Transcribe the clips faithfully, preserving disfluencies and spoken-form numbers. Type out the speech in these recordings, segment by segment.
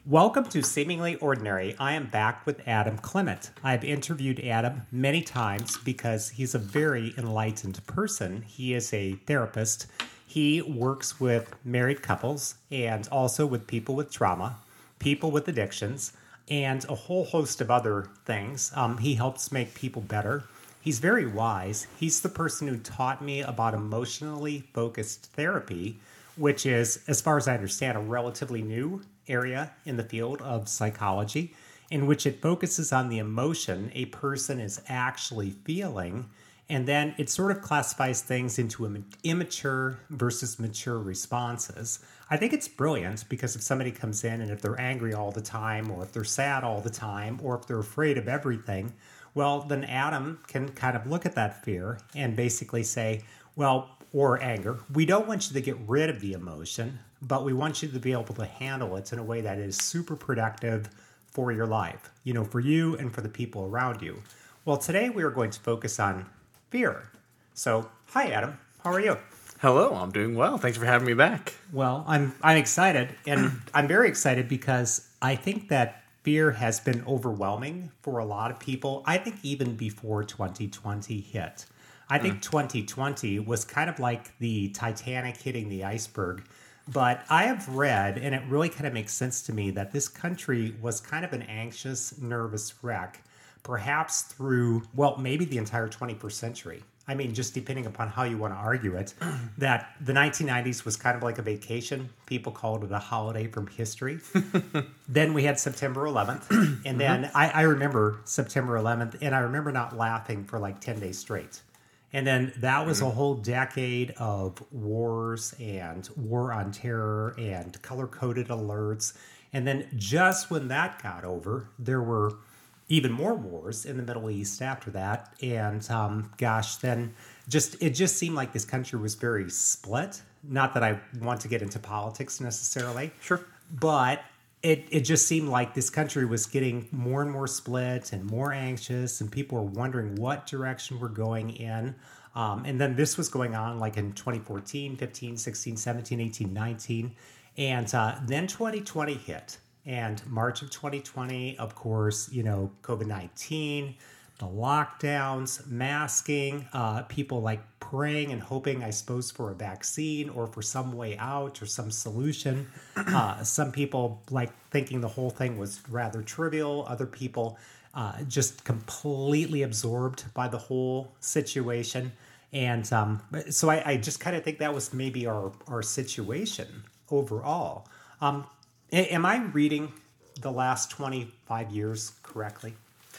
Welcome to Seemingly Ordinary. I am back with Adam Clement. I've interviewed Adam many times because he's a very enlightened person. He is a therapist. He works with married couples and also with people with trauma, people with addictions, and a whole host of other things. Um, he helps make people better. He's very wise. He's the person who taught me about emotionally focused therapy, which is, as far as I understand, a relatively new area in the field of psychology, in which it focuses on the emotion a person is actually feeling, and then it sort of classifies things into im- immature versus mature responses. I think it's brilliant because if somebody comes in and if they're angry all the time, or if they're sad all the time, or if they're afraid of everything, well, then Adam can kind of look at that fear and basically say, well, or anger, we don't want you to get rid of the emotion, but we want you to be able to handle it in a way that is super productive for your life, you know, for you and for the people around you. Well, today we are going to focus on fear. So, hi, Adam. How are you? Hello, I'm doing well. Thanks for having me back. Well, I'm I'm excited, and I'm very excited because I think that fear has been overwhelming for a lot of people. I think even before twenty twenty hit. I think mm. twenty twenty was kind of like the Titanic hitting the iceberg. But I have read, and it really kind of makes sense to me, that this country was kind of an anxious, nervous wreck, perhaps through, well, maybe the entire twenty-first century. I mean, just depending upon how you want to argue it, that the nineteen nineties was kind of like a vacation. People called it a holiday from history. Then we had September eleventh. And then mm-hmm. I, I remember September eleventh, and I remember not laughing for like ten days straight. And then that was a whole decade of wars and war on terror and color-coded alerts. And then just when that got over, there were even more wars in the Middle East after that. And um, gosh, then just it just seemed like this country was very split. Not that I want to get into politics necessarily. Sure. But It it just seemed like this country was getting more and more split and more anxious, and people were wondering what direction we're going in. Um, and then this was going on like in twenty fourteen, fifteen, sixteen, seventeen, eighteen, nineteen. And uh, then twenty twenty hit. And March of twenty twenty, of course, you know, covid nineteen, the lockdowns, masking, uh, people like praying and hoping, I suppose, for a vaccine or for some way out or some solution. Uh, some people like thinking the whole thing was rather trivial. Other people uh, just completely absorbed by the whole situation. And um, so I, I just kind of think that was maybe our, our situation overall. Um, am I reading the last twenty-five years correctly?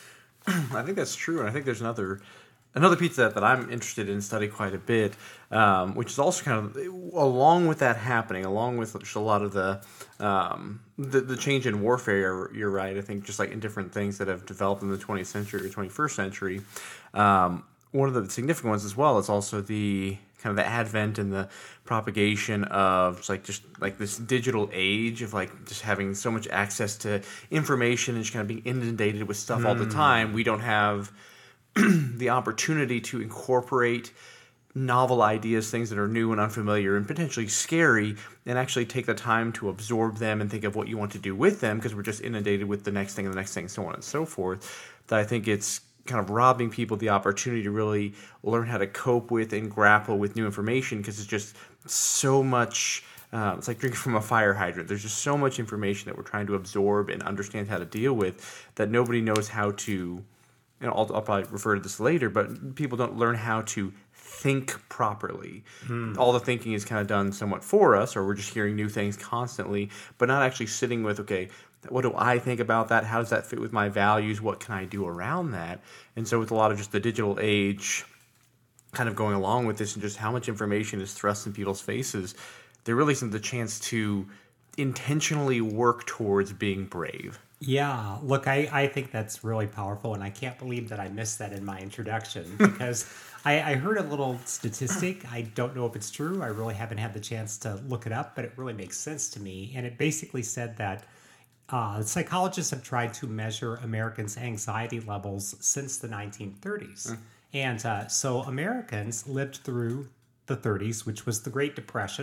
I think that's true, and I think there's another another piece of that that I'm interested in studying quite a bit, um, which is also kind of along with that happening, along with just a lot of the um, the, the change in warfare. You're, you're right. I think just like in different things that have developed in the twentieth century or twenty-first century, um, one of the significant ones as well is also the kind of the advent and the propagation of just like just like this digital age of like just having so much access to information and just kind of being inundated with stuff mm. all the time. We don't have the opportunity to incorporate novel ideas, things that are new and unfamiliar and potentially scary, and actually take the time to absorb them and think of what you want to do with them, because we're just inundated with the next thing and the next thing, so on and so forth. That I think it's kind of robbing people the opportunity to really learn how to cope with and grapple with new information, because it's just so much, uh, it's like drinking from a fire hydrant. There's just so much information that we're trying to absorb and understand how to deal with that nobody knows how to, you know, I'll, I'll probably refer to this later, but people don't learn how to think properly. Hmm. All the thinking is kind of done somewhat for us, or we're just hearing new things constantly, but not actually sitting with, okay, what do I think about that? How does that fit with my values? What can I do around that? And so with a lot of just the digital age kind of going along with this and just how much information is thrust in people's faces, there really isn't the chance to intentionally work towards being brave. Yeah, look, I, I think that's really powerful, and I can't believe that I missed that in my introduction, because I, I heard a little statistic. I don't know if it's true. I really haven't had the chance to look it up, but it really makes sense to me. And it basically said that Uh, psychologists have tried to measure Americans' anxiety levels since the nineteen thirties. Mm. And uh, so Americans lived through the thirties, which was the Great Depression.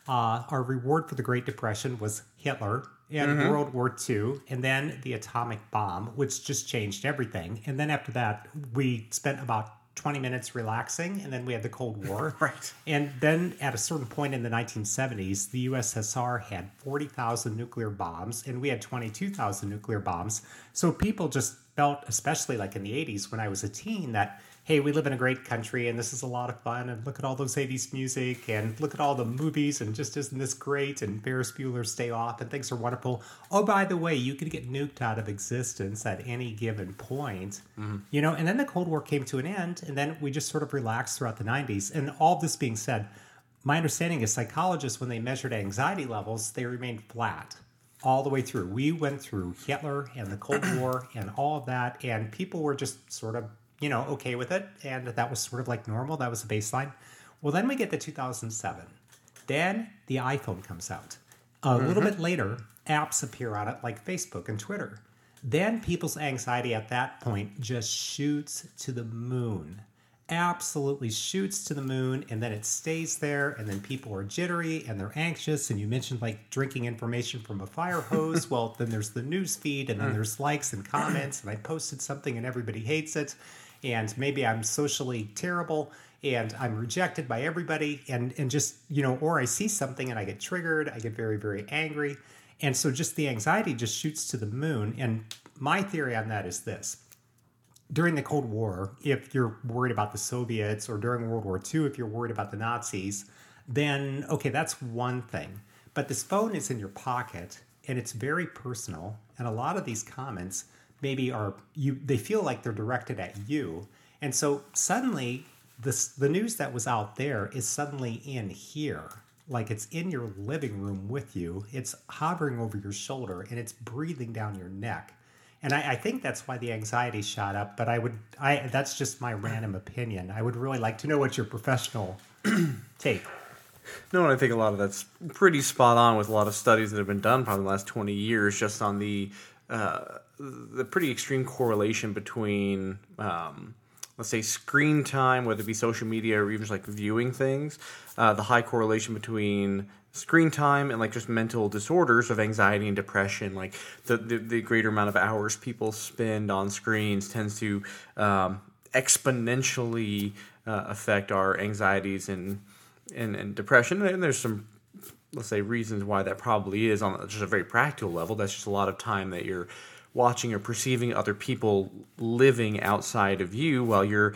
Uh, our reward for the Great Depression was Hitler and Mm-hmm. World War Two, and then the atomic bomb, which just changed everything. And then after that, we spent about twenty minutes relaxing, and then we had the Cold War. Right. And then at a certain point in the nineteen seventies, the U S S R had forty thousand nuclear bombs, and we had twenty-two thousand nuclear bombs. So people just felt, especially like in the eighties when I was a teen, that, hey, we live in a great country and this is a lot of fun, and look at all those eighties music, and look at all the movies, and just isn't this great, and Ferris Bueller's Day Off, and things are wonderful. Oh, by the way, you could get nuked out of existence at any given point. Mm-hmm. You know, and then the Cold War came to an end, and then we just sort of relaxed throughout the nineties. And all this being said, my understanding is psychologists, when they measured anxiety levels, they remained flat all the way through. We went through Hitler and the Cold War and all of that, and people were just sort of, you know, okay with it, and that was sort of like normal. That was the baseline. Well, then we get to two thousand seven. Then the iPhone comes out. A mm-hmm. little bit later, apps appear on it like Facebook and Twitter. Then people's anxiety at that point just shoots to the moon. Absolutely shoots to the moon, and then it stays there, and then people are jittery and they're anxious. And you mentioned like drinking information from a fire hose. Well, then there's the news feed, and then there's likes and comments, and I posted something and everybody hates it, and maybe I'm socially terrible and I'm rejected by everybody, and and just, you know, or I see something and I get triggered, I get very, very angry. And so just the anxiety just shoots to the moon. And my theory on that is this: during the Cold War, if you're worried about the Soviets, or during World War Two, if you're worried about the Nazis, then, okay, that's one thing. But this phone is in your pocket, and it's very personal. And a lot of these comments maybe are, you, they feel like they're directed at you. And so suddenly, this, the news that was out there is suddenly in here. Like it's in your living room with you. It's hovering over your shoulder, and it's breathing down your neck. And I, I think that's why the anxiety shot up. But I would, I that's just my random opinion. I would really like to know what your professional take. No, and I think a lot of that's pretty spot on with a lot of studies that have been done probably the last twenty years, just on the uh, the pretty extreme correlation between, um, let's say, screen time, whether it be social media or even just like viewing things, uh, the high correlation between screen time and like just mental disorders of anxiety and depression. Like the, the, the greater amount of hours people spend on screens tends to um, exponentially uh, affect our anxieties and, and, and depression. And there's some, let's say, reasons why that probably is on just a very practical level. That's just a lot of time that you're watching or perceiving other people living outside of you while you're,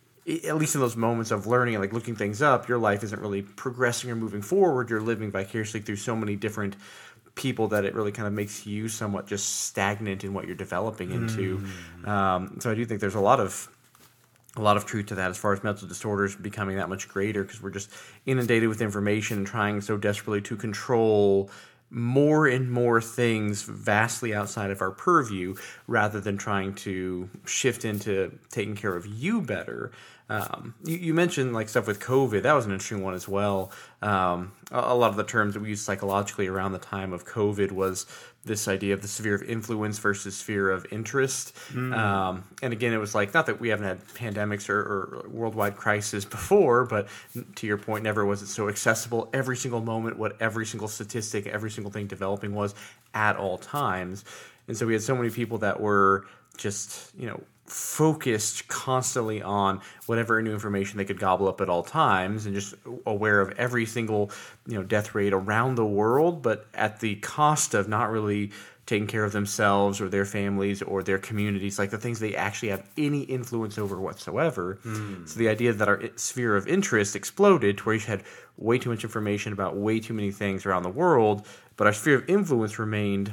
at least in those moments of learning and like looking things up, your life isn't really progressing or moving forward. You're living vicariously through so many different people that it really kind of makes you somewhat just stagnant in what you're developing into. Mm. Um, so I do think there's a lot of a lot of truth to that as far as mental disorders becoming that much greater, because we're just inundated with information and trying so desperately to control more and more things vastly outside of our purview, rather than trying to shift into taking care of you better. Um, you, you mentioned like stuff with COVID. That was an interesting one as well. Um, a, a lot of the terms that we used psychologically around the time of COVID was this idea of the sphere of influence versus sphere of interest. Mm. Um, and again, it was like, not that we haven't had pandemics or, or worldwide crises before, but to your point, never was it so accessible every single moment, what every single statistic, every single thing developing was at all times. And so we had so many people that were just, you know, focused constantly on whatever new information they could gobble up at all times, and just aware of every single, you know, death rate around the world, but at the cost of not really taking care of themselves or their families or their communities, like the things they actually have any influence over whatsoever. Mm. So the idea that our sphere of interest exploded to where you had way too much information about way too many things around the world, but our sphere of influence remained,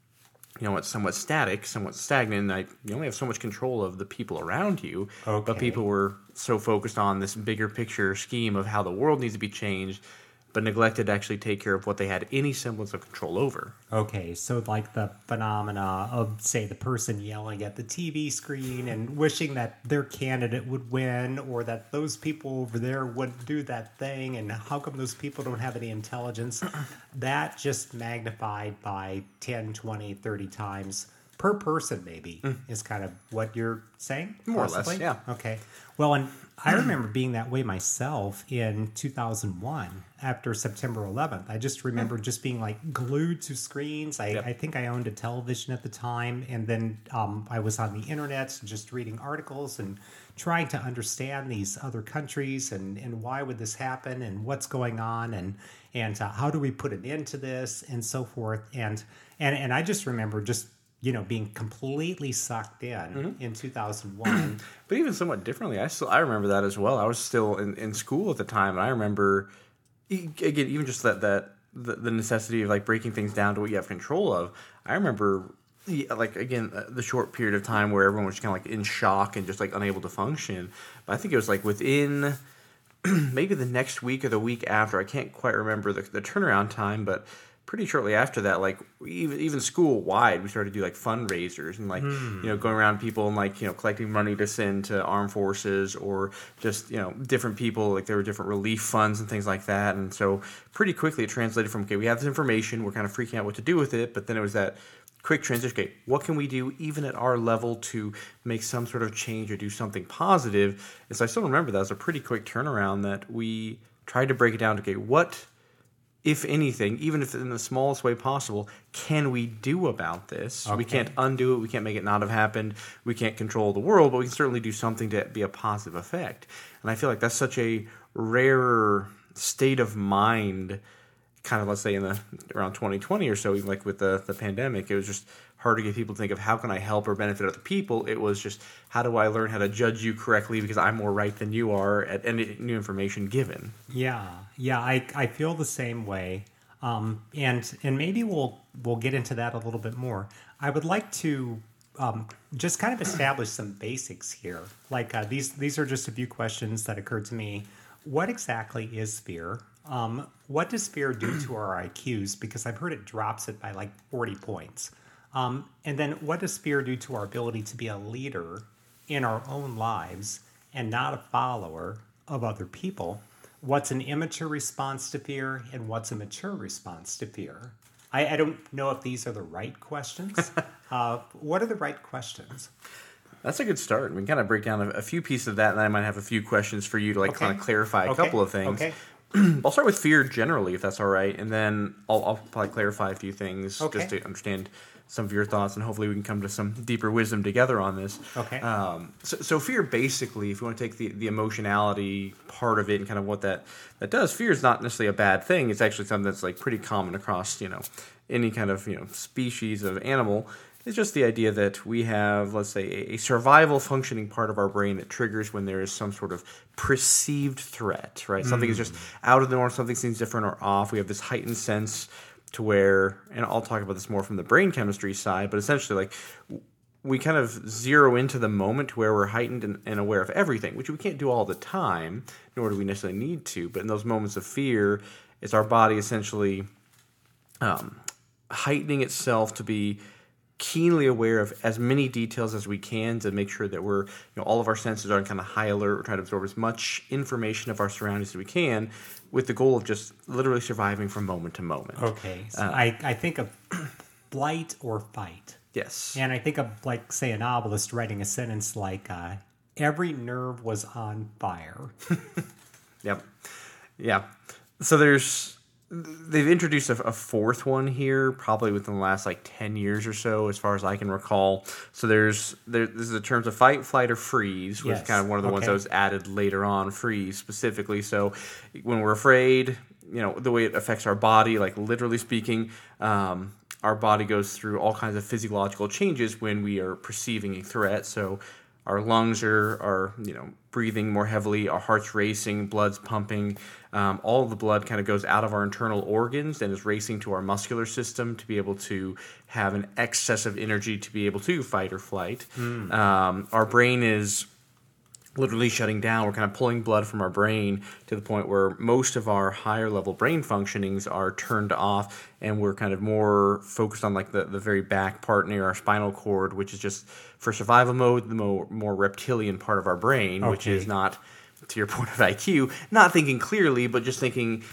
you know, it's somewhat static, somewhat stagnant. And I, you only have so much control of the people around you. Okay. But people were so focused on this bigger picture scheme of how the world needs to be changed, but neglected to actually take care of what they had any semblance of control over. Okay, so like the phenomena of, say, the person yelling at the T V screen and wishing that their candidate would win, or that those people over there wouldn't do that thing, and how come those people don't have any intelligence, that just magnified by ten, twenty, thirty times per person, maybe, mm. is kind of what you're saying? More possibly? or less, yeah. Okay. Well, and I remember being that way myself in two thousand one after September eleventh. I just remember just being like glued to screens. I, yep. I think I owned a television at the time. And then um, I was on the internet just reading articles and trying to understand these other countries and, and why would this happen and what's going on and and uh, how do we put an end to this and so forth. And and, and I just remember just you know, being completely sucked in mm-hmm. in two thousand one. But even somewhat differently, I still I remember that as well. I was still in, in school at the time, and I remember, again, even just that, that the, the necessity of, like, breaking things down to what you have control of. I remember, like, again, the short period of time where everyone was kind of, like, in shock and just, like, unable to function. But I think it was, like, within maybe the next week or the week after. I can't quite remember the, the turnaround time, but pretty shortly after that, like even even school wide, we started to do like fundraisers and like mm. you know going around people and like you know collecting money to send to armed forces or just you know different people. Like there were different relief funds and things like that. And so pretty quickly it translated from okay, we have this information, we're kind of freaking out what to do with it, but then it was that quick transition. Okay, what can we do even at our level to make some sort of change or do something positive? And so I still remember that was a pretty quick turnaround that we tried to break it down to okay, what, if anything, even if in the smallest way possible, can we do about this? Okay. We can't undo it. We can't make it not have happened. We can't control the world, but we can certainly do something to be a positive effect. And I feel like that's such a rare state of mind, kind of, let's say, in the around twenty twenty or so, even like with the, the pandemic. It was just hard to get people to think of how can I help or benefit other people. It was just, how do I learn how to judge you correctly because I'm more right than you are at any new information given. Yeah, yeah, I, I feel the same way. Um, and and maybe we'll we'll get into that a little bit more. I would like to um, just kind of establish some basics here. Like uh, these these are just a few questions that occurred to me. What exactly is fear? Um, what does fear do to our I Qs? Because I've heard it drops it by like forty points. Um, and then what does fear do to our ability to be a leader in our own lives and not a follower of other people? What's an immature response to fear and what's a mature response to fear? I, I don't know if these are the right questions. uh, what are the right questions? That's a good start. We can kind of break down a, a few pieces of that, and I might have a few questions for you to like okay. kind of clarify a okay. couple of things. Okay. I'll start with fear generally, if that's all right, and then I'll, I'll probably clarify a few things okay. just to understand some of your thoughts, and hopefully we can come to some deeper wisdom together on this. Okay. Um, so, so fear, basically, if you want to take the, the emotionality part of it and kind of what that, that does, fear is not necessarily a bad thing. It's actually something that's like pretty common across, you know, any kind of, you know, species of animal. It's just the idea that we have, let's say, a survival functioning part of our brain that triggers when there is some sort of perceived threat, right? Mm. Something is just out of the norm, something seems different or off. We have this heightened sense to where, and I'll talk about this more from the brain chemistry side, but essentially, like, we kind of zero into the moment to where we're heightened and, and aware of everything, which we can't do all the time, nor do we necessarily need to. But in those moments of fear, it's our body essentially um, heightening itself to be keenly aware of as many details as we can to make sure that we're, you know, all of our senses are in kind of high alert. We're trying to absorb as much information of our surroundings as we can with the goal of just literally surviving from moment to moment. Okay. So uh, I, I think of flight or fight. Yes. And I think of, like, say, a novelist writing a sentence like, uh, every nerve was on fire. Yep. Yeah. So there's... They've introduced a, a fourth one here, probably within the last like ten years or so, as far as I can recall. So there's there, this is the terms of fight, flight, or freeze, which yes. is kind of one of the okay. ones that was added later on, freeze specifically. So when we're afraid, you know, the way it affects our body, like literally speaking, um, our body goes through all kinds of physiological changes when we are perceiving a threat. So our lungs are, are, you know, breathing more heavily, our heart's racing, blood's pumping. Um, all of the blood kind of goes out of our internal organs and is racing to our muscular system to be able to have an excess of energy to be able to fight or flight. Mm. Um, our brain is literally shutting down. We're kind of pulling blood from our brain to the point where most of our higher level brain functionings are turned off, and we're kind of more focused on like the, the very back part near our spinal cord, which is just for survival mode, the more, more reptilian part of our brain, okay. which is not, to your point of I Q, not thinking clearly, but just thinking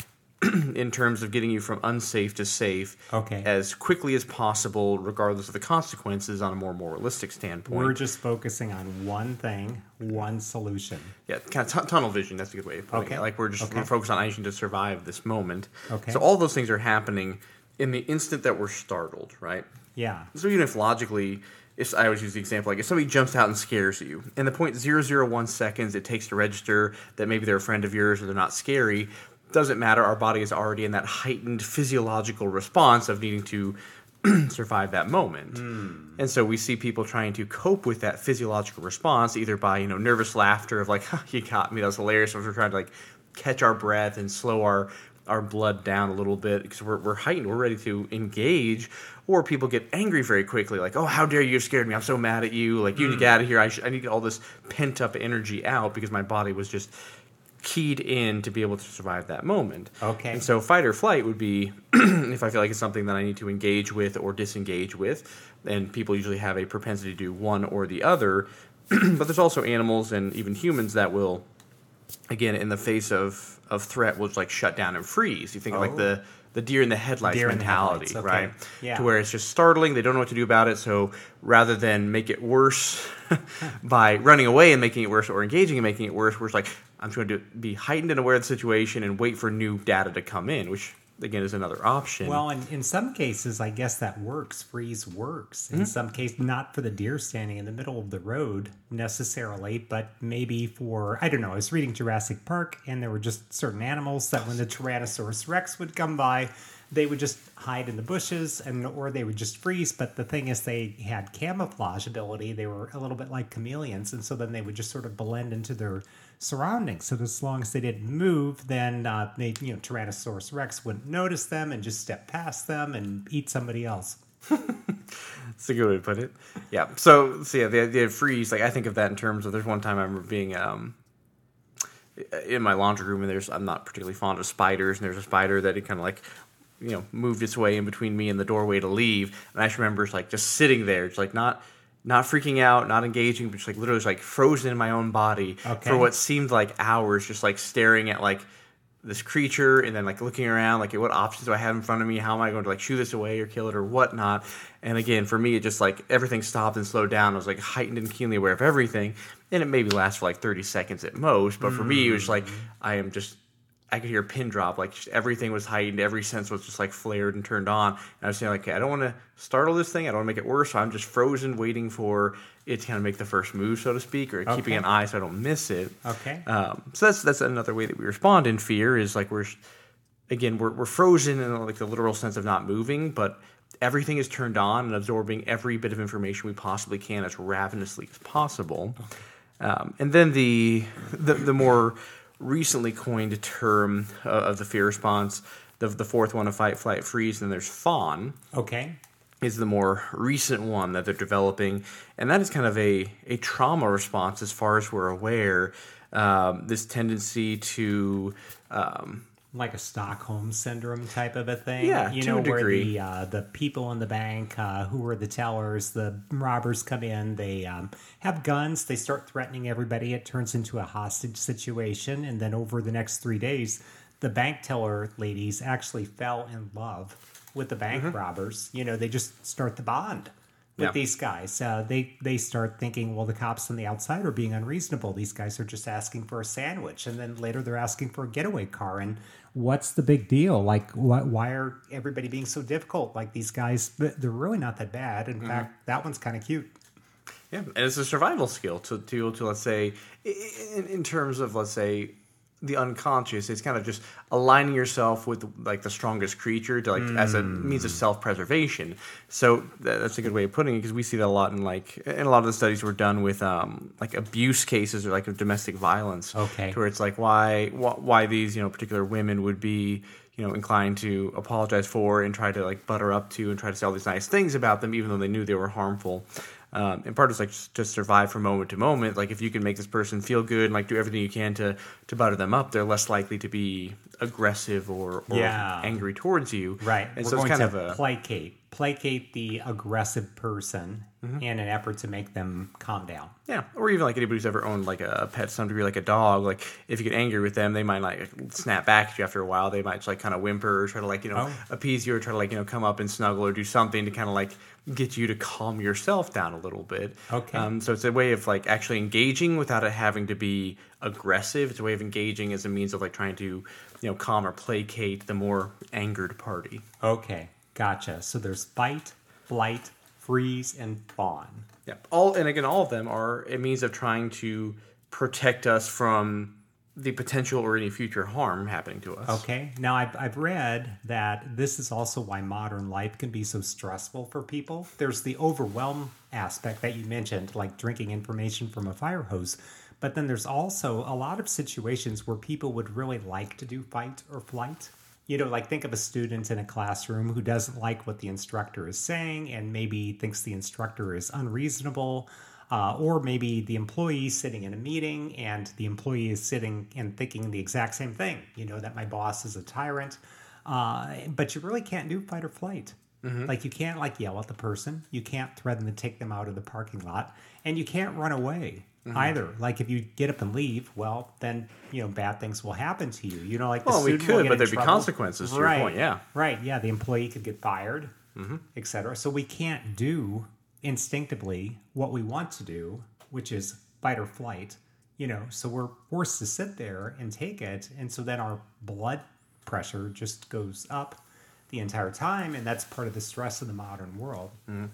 in terms of getting you from unsafe to safe Okay. as quickly as possible, regardless of the consequences on a more moralistic standpoint. We're just focusing on one thing, one solution. Yeah, kind of t- tunnel vision. That's a good way of putting Okay. it. Like we're just Okay. we're focused on anything to survive this moment. Okay. So all those things are happening in the instant that we're startled, right? Yeah. So even if logically, if I always use the example, like if somebody jumps out and scares you, in the point zero zero one seconds it takes to register that maybe they're a friend of yours or they're not scary, doesn't matter. Our body is already in that heightened physiological response of needing to survive that moment. Mm. And so we see people trying to cope with that physiological response either by, you know, nervous laughter of like, you got me, that was hilarious. Or we're trying to like catch our breath and slow our our blood down a little bit because we're, we're heightened, we're ready to engage. Or people get angry very quickly, like, oh, how dare you, you scared me, I'm so mad at you, like, you mm. need to get out of here, I, sh- I need all this pent-up energy out because my body was just keyed in to be able to survive that moment. Okay. And so fight or flight would be if I feel like it's something that I need to engage with or disengage with, and people usually have a propensity to do one or the other, but there's also animals and even humans that will, again, in the face of, of threat, will just like shut down and freeze. You think oh. of like the, the deer in the headlights deer mentality, in the headlights. Okay. right? Yeah. To where it's just startling, they don't know what to do about it, so rather than make it worse by running away and making it worse or engaging and making it worse, we're just like, I'm just going to be heightened and aware of the situation and wait for new data to come in, which again is another option. Well, in, in some cases, I guess that works. Freeze works. In mm-hmm. some cases, not for the deer standing in the middle of the road necessarily, but maybe for, I don't know, I was reading Jurassic Park and there were just certain animals that when the Tyrannosaurus Rex would come by, they would just hide in the bushes and or they would just freeze. But the thing is they had camouflage ability. They were a little bit like chameleons. And so then they would just sort of blend into their surroundings. So as long as they didn't move, then uh, they, you know, Tyrannosaurus Rex wouldn't notice them and just step past them and eat somebody else. That's a good way to put it. Yeah. So, so yeah, the idea of freeze, like I think of that in terms of, there's one time I remember being um, in my laundry room and there's, I'm not particularly fond of spiders, and there's a spider that it kind of like, you know, moved its way in between me and the doorway to leave. And I just remember like just sitting there, just like not, not freaking out, not engaging, but just like literally just like frozen in my own body okay. for what seemed like hours, just like staring at like this creature and then like looking around, like what options do I have in front of me? How am I going to like shoo this away or kill it or whatnot? And again, for me, it just like everything stopped and slowed down. I was like heightened and keenly aware of everything. And it maybe lasts for like thirty seconds at most. But for mm. me, it was like, I am just, I could hear a pin drop. Like just everything was heightened. Every sense was just like flared and turned on. And I was saying like, okay, I don't want to startle this thing. I don't want to make it worse. So I'm just frozen waiting for it to kind of make the first move, so to speak, or okay. keeping an eye so I don't miss it. Okay. Um, so that's that's another way that we respond in fear is like we're, again, we're, we're frozen in like the literal sense of not moving, but everything is turned on and absorbing every bit of information we possibly can as ravenously as possible. Okay. Um, and then the, the the more recently coined term uh, of the fear response, the the fourth one of fight, flight, freeze, and then there's fawn. Okay. Is the more recent one that they're developing, and that is kind of a, a trauma response as far as we're aware. Um, this tendency to um, like a Stockholm syndrome type of a thing, yeah, you to know, a where degree. the uh, the people in the bank uh, who were the tellers, the robbers come in, they um, have guns, they start threatening everybody. It turns into a hostage situation, and then over the next three days, the bank teller ladies actually fell in love with the bank mm-hmm. robbers. You know, they just start the bond with yeah. these guys. Uh, they they start thinking, well, the cops on the outside are being unreasonable. These guys are just asking for a sandwich. And then later they're asking for a getaway car. And what's the big deal? Like, wh- why are everybody being so difficult? Like, these guys, they're really not that bad. In mm-hmm. fact, that one's kind of cute. Yeah, and it's a survival skill to, to, to let's say, in, in terms of, let's say, the unconscious, it's kind of just aligning yourself with like the strongest creature to like mm. as a means of self-preservation. So that, that's a good way of putting it, because we see that a lot in like in a lot of the studies were done with um, like abuse cases or like of domestic violence. Okay, to where it's like why wh- why these you know particular women would be you know inclined to apologize for and try to like butter up to and try to say all these nice things about them, even though they knew they were harmful. Um, and part is like just to survive from moment to moment. Like if you can make this person feel good and like do everything you can to to butter them up, they're less likely to be aggressive or, or yeah. angry towards you. Right. And We're so going it's kind to of a placate placate the aggressive person Mm-hmm. in an effort to make them calm down. Yeah, or even like anybody who's ever owned like a pet to some degree, like a dog. Like if you get angry with them, they might like snap back at you after a while. They might just like kind of whimper or try to like you know Oh. appease you or try to like you know come up and snuggle or do something to kind of like get you to calm yourself down a little bit. Okay. Um, so it's a way of like actually engaging without it having to be aggressive. It's a way of engaging as a means of like trying to you know calm or placate the more angered party. Okay, gotcha. So there's fight, flight, freeze, and fawn. Yeah. All and again, all of them are a means of trying to protect us from the potential or any future harm happening to us. Okay. Now, I've, I've read that this is also why modern life can be so stressful for people. There's the overwhelm aspect that you mentioned, like drinking information from a fire hose. But then there's also a lot of situations where people would really like to do fight or flight. You know, like think of a student in a classroom who doesn't like what the instructor is saying and maybe thinks the instructor is unreasonable. Uh, or maybe the employee sitting in a meeting and the employee is sitting and thinking the exact same thing, you know, that my boss is a tyrant. Uh, but you really can't do fight or flight. Mm-hmm. Like you can't like yell at the person. You can't threaten to take them out of the parking lot. And you can't run away mm-hmm. either. Like if you get up and leave, well, then, you know, bad things will happen to you. You know, like the well, we student will could, get but in there'd be trouble. consequences to Right. your point, yeah. Right, yeah. The employee could get fired, Mm-hmm. et cetera. So we can't do instinctively what we want to do, which is fight or flight, you know, so we're forced to sit there and take it. And so then our blood pressure just goes up the entire time. And that's part of the stress of the modern world. Mm-hmm.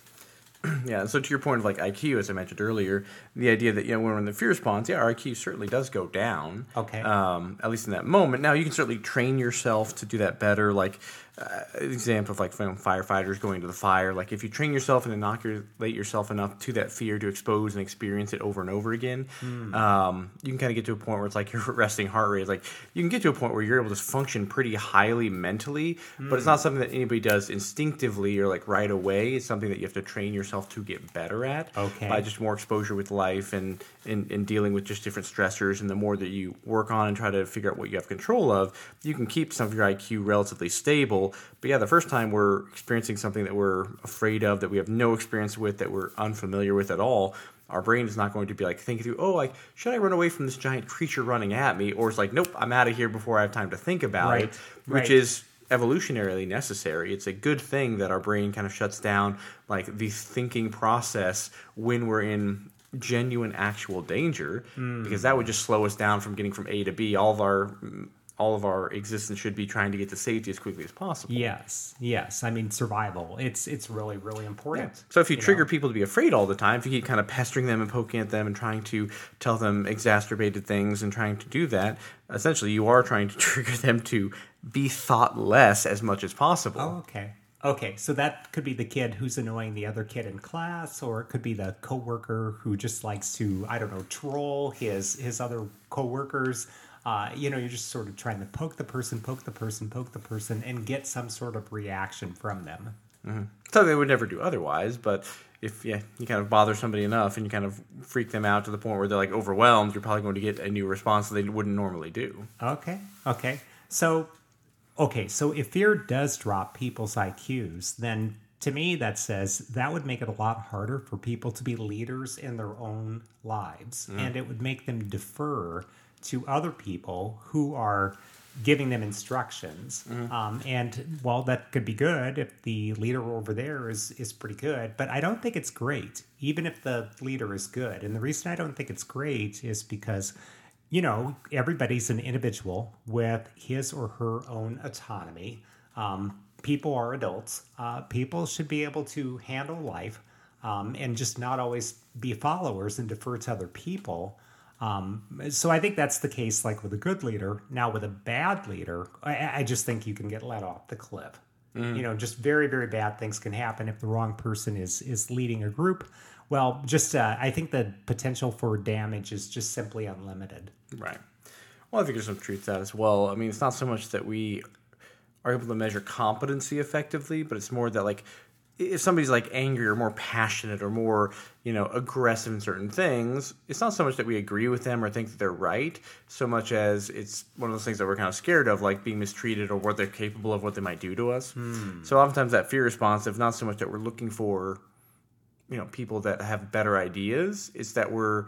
Yeah, so to your point of like I Q, as I mentioned earlier, the idea that, you know, when we're in the fear response, yeah, our I Q certainly does go down. Okay. Um, at least in that moment. Now, you can certainly train yourself to do that better. Like, uh, an example of like firefighters going to the fire. Like, if you train yourself and inoculate yourself enough to that fear to expose and experience it over and over again, mm. um, you can kind of get to a point where it's like your resting heart rate. Like, you can get to a point where you're able to function pretty highly mentally, mm. but it's not something that anybody does instinctively or like right away. It's something that you have to train yourself to get better at okay. by just more exposure with life and, and, and dealing with just different stressors. And the more that you work on and try to figure out what you have control of, you can keep some of your I Q relatively stable. But yeah, the first time we're experiencing something that we're afraid of, that we have no experience with, that we're unfamiliar with at all, our brain is not going to be like thinking through, oh, like, should I run away from this giant creature running at me? Or it's like, nope, I'm out of here before I have time to think about right. it, which right. is evolutionarily necessary. It's a good thing that our brain kind of shuts down like the thinking process when we're in genuine actual danger, mm. because that would just slow us down from getting from A to B. All of our all of our existence should be trying to get to safety as quickly as possible. Yes, yes. I mean, survival. It's it's really, really important. Yeah. So if you, you trigger know? people to be afraid all the time, if you keep kind of pestering them and poking at them and trying to tell them exacerbated things and trying to do that, essentially you are trying to trigger them to be thoughtless as much as possible. Oh, okay. Okay, so that could be the kid who's annoying the other kid in class, or it could be the coworker who just likes to, I don't know, troll his his other coworkers. Uh, you know, you're just sort of trying to poke the person, poke the person, poke the person, and get some sort of reaction from them. Mm-hmm. So they would never do otherwise, but if yeah, you kind of bother somebody enough and you kind of freak them out to the point where they're like overwhelmed, you're probably going to get a new response that they wouldn't normally do. Okay, okay. So, okay, so if fear does drop people's I Qs, then to me that says that would make it a lot harder for people to be leaders in their own lives, mm. and it would make them defer to other people who are giving them instructions. Mm-hmm. Um, and while that could be good if the leader over there is, is pretty good, but I don't think it's great, even if the leader is good. And the reason I don't think it's great is because, you know, everybody's an individual with his or her own autonomy. Um, people are adults. Uh, people should be able to handle life um, and just not always be followers and defer to other people. Um, so I think that's the case, like with a good leader. Now with a bad leader, I, I just think you can get let off the cliff. Mm. You know, just very, very bad things can happen if the wrong person is is leading a group. Well, just uh, I think the potential for damage is just simply unlimited. Right. Well, I think there's some truth to that as well. I mean, it's not so much that we are able to measure competency effectively, but it's more that like if somebody's like angry or more passionate or more, you know, aggressive in certain things, it's not so much that we agree with them or think that they're right, so much as it's one of those things that we're kind of scared of, like being mistreated or what they're capable of, what they might do to us. Hmm. So oftentimes that fear response, if not so much that we're looking for, you know, people that have better ideas, it's that we're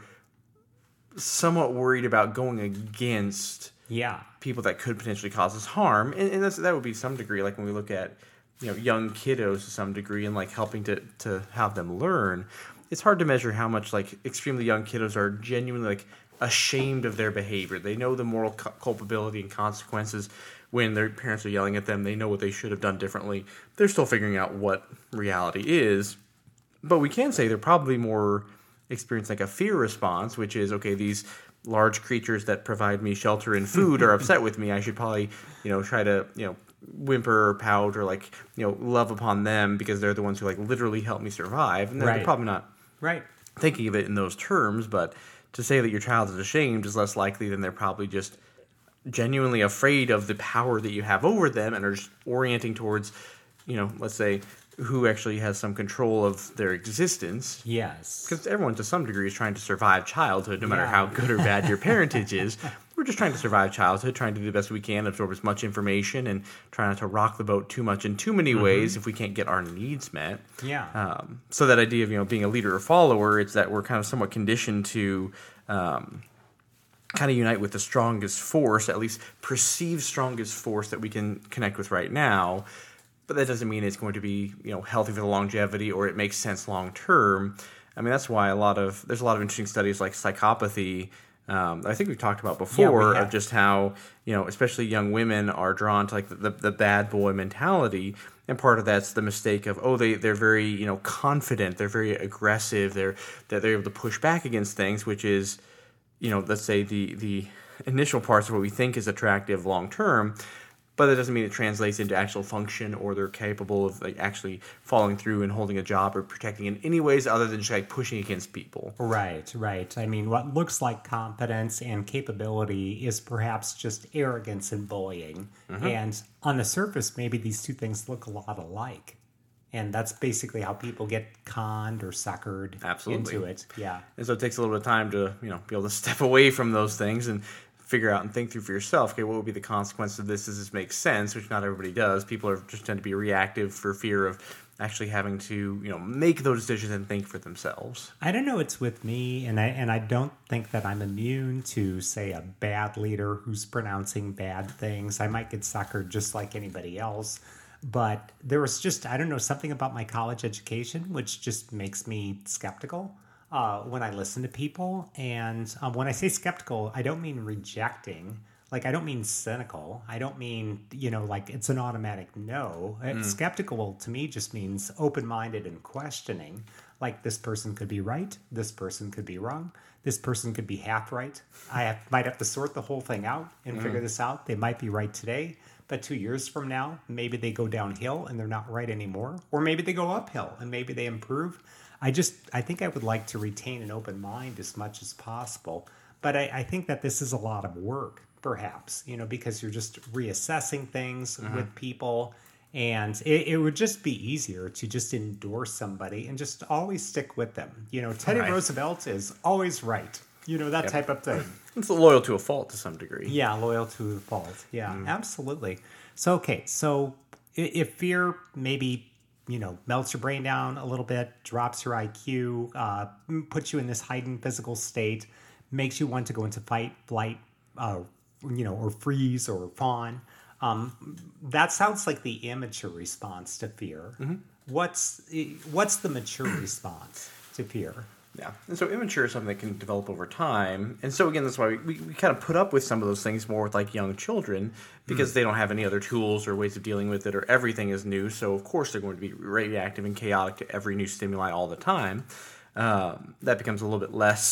somewhat worried about going against yeah. people that could potentially cause us harm. And, and that's, that would be some degree, like when we look at, you know, young kiddos to some degree and like helping to, to have them learn. It's hard to measure how much like extremely young kiddos are genuinely like ashamed of their behavior. They know the moral cu- culpability and consequences when their parents are yelling at them. They know what they should have done differently. They're still figuring out what reality is. But we can say they're probably more experiencing like a fear response, which is, okay, these large creatures that provide me shelter and food are upset with me. I should probably, you know, try to, you know, whimper or pout or like, you know, love upon them because they're the ones who like literally help me survive. And they're, right. they're probably not right. thinking of it in those terms, but to say that your child is ashamed is less likely than they're probably just genuinely afraid of the power that you have over them and are just orienting towards, you know, let's say, who actually has some control of their existence. Yes. Because everyone to some degree is trying to survive childhood, no matter yeah. how good or bad your parentage is. We're just trying to survive childhood, trying to do the best we can, absorb as much information, and try not to rock the boat too much in too many mm-hmm. ways if we can't get our needs met. Yeah. Um, so that idea of, you know, being a leader or follower, it's that we're kind of somewhat conditioned to um, kind of unite with the strongest force, at least perceived strongest force that we can connect with right now. But that doesn't mean it's going to be, you know, healthy for the longevity or it makes sense long term. I mean, that's why a lot of there's a lot of interesting studies like psychopathy. Um, I think we've talked about before yeah, of just how, you know, especially young women are drawn to like the, the, the bad boy mentality. And part of that's the mistake of, oh, they, they're very, you know, confident. They're very aggressive. They're, that they're able to push back against things, which is, you know, let's say the, the initial parts of what we think is attractive long term. But that doesn't mean it translates into actual function or they're capable of like actually following through and holding a job or protecting in any ways other than just like pushing against people. Right, right. I mean, what looks like competence and capability is perhaps just arrogance and bullying. Mm-hmm. And on the surface, maybe these two things look a lot alike. And that's basically how people get conned or suckered Absolutely. into it. Yeah. And so it takes a little bit of time to, you know, be able to step away from those things and figure out and think through for yourself, okay, what would be the consequence of this? Does this make sense? Which not everybody does. People are just tend to be reactive for fear of actually having to, you know, make those decisions and think for themselves. I don't know, it's with me, and I and I don't think that I'm immune to, say, a bad leader who's pronouncing bad things. I might get suckered just like anybody else. But there was just, I don't know, something about my college education which just makes me skeptical. Uh, when I listen to people. And um, when I say skeptical, I don't mean rejecting. Like, I don't mean cynical. I don't mean, you know, like it's an automatic no. Mm. Skeptical to me just means open-minded and questioning. Like, this person could be right. This person could be wrong. This person could be half right. I have, might have to sort the whole thing out and mm. figure this out. They might be right today, but two years from now, maybe they go downhill and they're not right anymore. Or maybe they go uphill and maybe they improve. I just, I think I would like to retain an open mind as much as possible. But I, I think that this is a lot of work, perhaps, you know, because you're just reassessing things mm-hmm. with people. And it, it would just be easier to just endorse somebody and just always stick with them. You know, Teddy right. Roosevelt is always right. You know, that yep. type of thing. It's loyal to a fault to some degree. Yeah, loyal to a fault. Yeah, mm. absolutely. So, okay, so if fear maybe, you know, melts your brain down a little bit, drops your I Q, uh, puts you in this heightened physical state, makes you want to go into fight, flight, uh, you know, or freeze or fawn. Um, that sounds like the immature response to fear. Mm-hmm. What's what's the mature response to fear? Yeah, and so immature is something that can develop over time. And so, again, that's why we, we, we kind of put up with some of those things more with, like, young children because mm. they don't have any other tools or ways of dealing with it or everything is new. So, of course, they're going to be reactive and chaotic to every new stimuli all the time. Um, that becomes a little bit less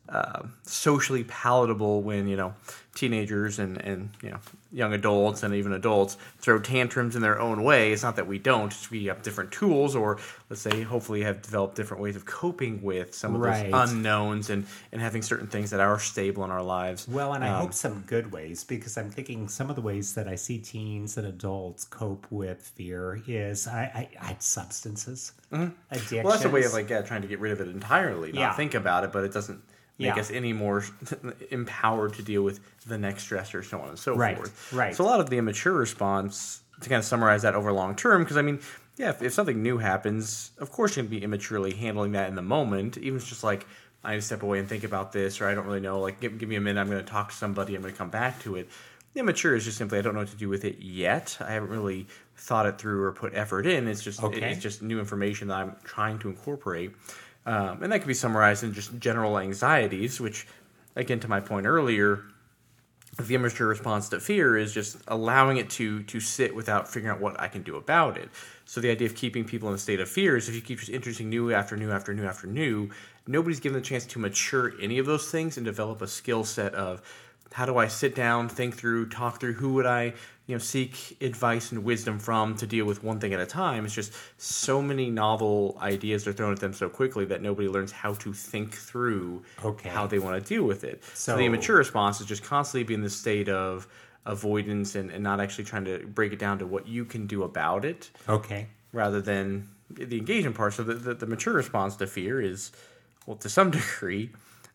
uh, socially palatable when, you know, teenagers and, and, you know, young adults and even adults throw tantrums in their own way. It's not that we don't. It's we have different tools, or let's say hopefully have developed different ways of coping with some of Right. those unknowns and, and having certain things that are stable in our lives. Well, and I Um, hope some good ways, because I'm thinking some of the ways that I see teens and adults cope with fear is I, I, I substances, mm-hmm. addictions. Well, that's a way of like yeah, trying to get rid of it entirely, not Yeah. think about it, but it doesn't make Yeah. us any more empowered to deal with the next stressor, so on and so Right, forth. right. So a lot of the immature response, to kind of summarize that over long term, because I mean, yeah, if, if something new happens, of course you're going to be immaturely handling that in the moment. Even if it's just like, I need to step away and think about this, or I don't really know, like give, give me a minute, I'm going to talk to somebody, I'm going to come back to it. The immature is just simply, I don't know what to do with it yet. I haven't really thought it through or put effort in. It's just Okay. it's just new information that I'm trying to incorporate. Um, and that can be summarized in just general anxieties, which, again, to my point earlier, the immature response to fear is just allowing it to to sit without figuring out what I can do about it. So the idea of keeping people in a state of fear is if you keep just introducing new after new after new after new, nobody's given the chance to mature any of those things and develop a skill set of how do I sit down, think through, talk through, who would I, you know, seek advice and wisdom from to deal with one thing at a time. It's just so many novel ideas are thrown at them so quickly that nobody learns how to think through Okay. how they want to deal with it. So, So- the immature response is just constantly be in this state of avoidance and, and not actually trying to break it down to what you can do about it, Okay. rather than the engagement part. So the, the, the mature response to fear is, well, to some degree,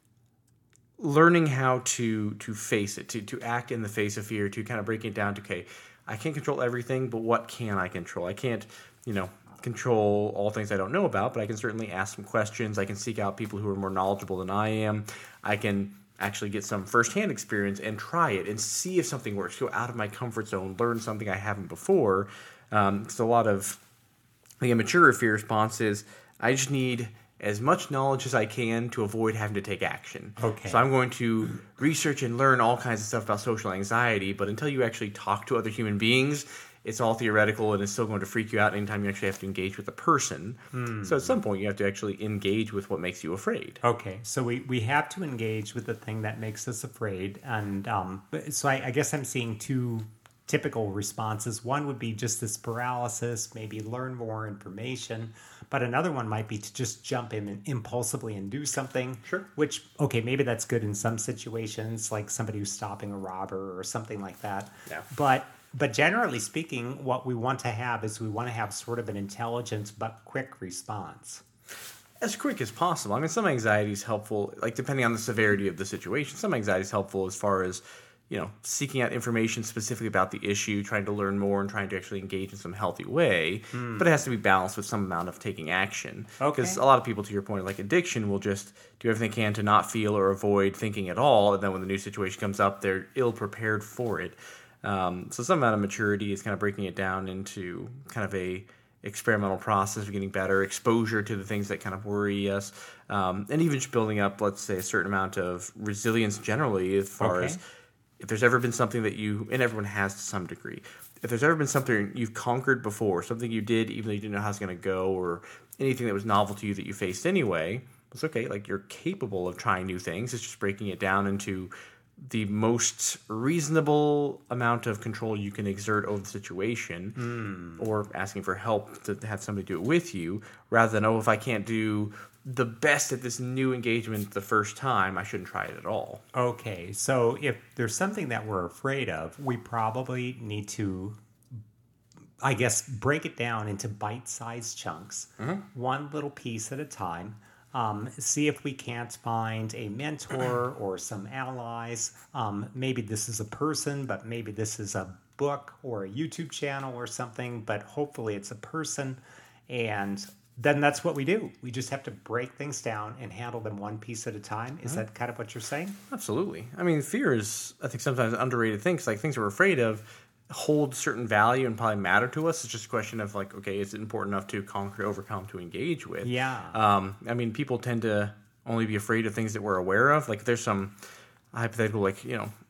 learning how to to face it, to to act in the face of fear, to kind of break it down to, okay, I can't control everything, but what can I control? I can't, you know, control all things I don't know about, but I can certainly ask some questions. I can seek out people who are more knowledgeable than I am. I can actually get some firsthand experience and try it and see if something works. Go out of my comfort zone, learn something I haven't before. Um, it's a lot of the immature fear response is, I just need as much knowledge as I can to avoid having to take action. Okay. So I'm going to research and learn all kinds of stuff about social anxiety, but until you actually talk to other human beings, it's all theoretical and it's still going to freak you out anytime you actually have to engage with a person. Hmm. So at some point you have to actually engage with what makes you afraid. Okay, so we, we have to engage with the thing that makes us afraid. And um, so I, I guess I'm seeing two typical responses. One would be just this paralysis, maybe learn more information. But another one might be to just jump in impulsively and do something. Sure. Which, okay, maybe that's good in some situations, like somebody who's stopping a robber or something like that. Yeah. But but generally speaking, what we want to have is we want to have sort of an intelligent but quick response. As quick as possible. I mean, some anxiety is helpful, like depending on the severity of the situation. Some anxiety is helpful as far as, you know, seeking out information specifically about the issue, trying to learn more and trying to actually engage in some healthy way. Mm. But it has to be balanced with some amount of taking action. Because Okay. a lot of people, to your point, like addiction, will just do everything they can to not feel or avoid thinking at all. And then when the new situation comes up, they're ill prepared for it. Um, so some amount of maturity is kind of breaking it down into kind of a experimental process of getting better, exposure to the things that kind of worry us, um, and even just building up, let's say, a certain amount of resilience generally as far Okay. as if there's ever been something that you, and everyone has to some degree, if there's ever been something you've conquered before, something you did even though you didn't know how it's going to go, or anything that was novel to you that you faced anyway, it's okay. Like, you're capable of trying new things. It's just breaking it down into the most reasonable amount of control you can exert over the situation, mm. or asking for help to have somebody do it with you, rather than, oh, if I can't do the best at this new engagement the first time, I shouldn't try it at all. Okay, so if there's something that we're afraid of, we probably need to, I guess, break it down into bite-sized chunks, mm-hmm. one little piece at a time. Um, see if we can't find a mentor or some allies. Um, maybe this is a person, but maybe this is a book or a YouTube channel or something, but hopefully it's a person. And then that's what we do. We just have to break things down and handle them one piece at a time. Is mm-hmm. that kind of what you're saying? Absolutely. I mean, fear is, I think, sometimes an underrated thing. 'Cause, like, things we're afraid of hold certain value and probably matter to us. It's just a question of, like, okay, is it important enough to conquer, overcome, to engage with? Yeah. Um, I mean, people tend to only be afraid of things that we're aware of. Like, there's some hypothetical, like, you know,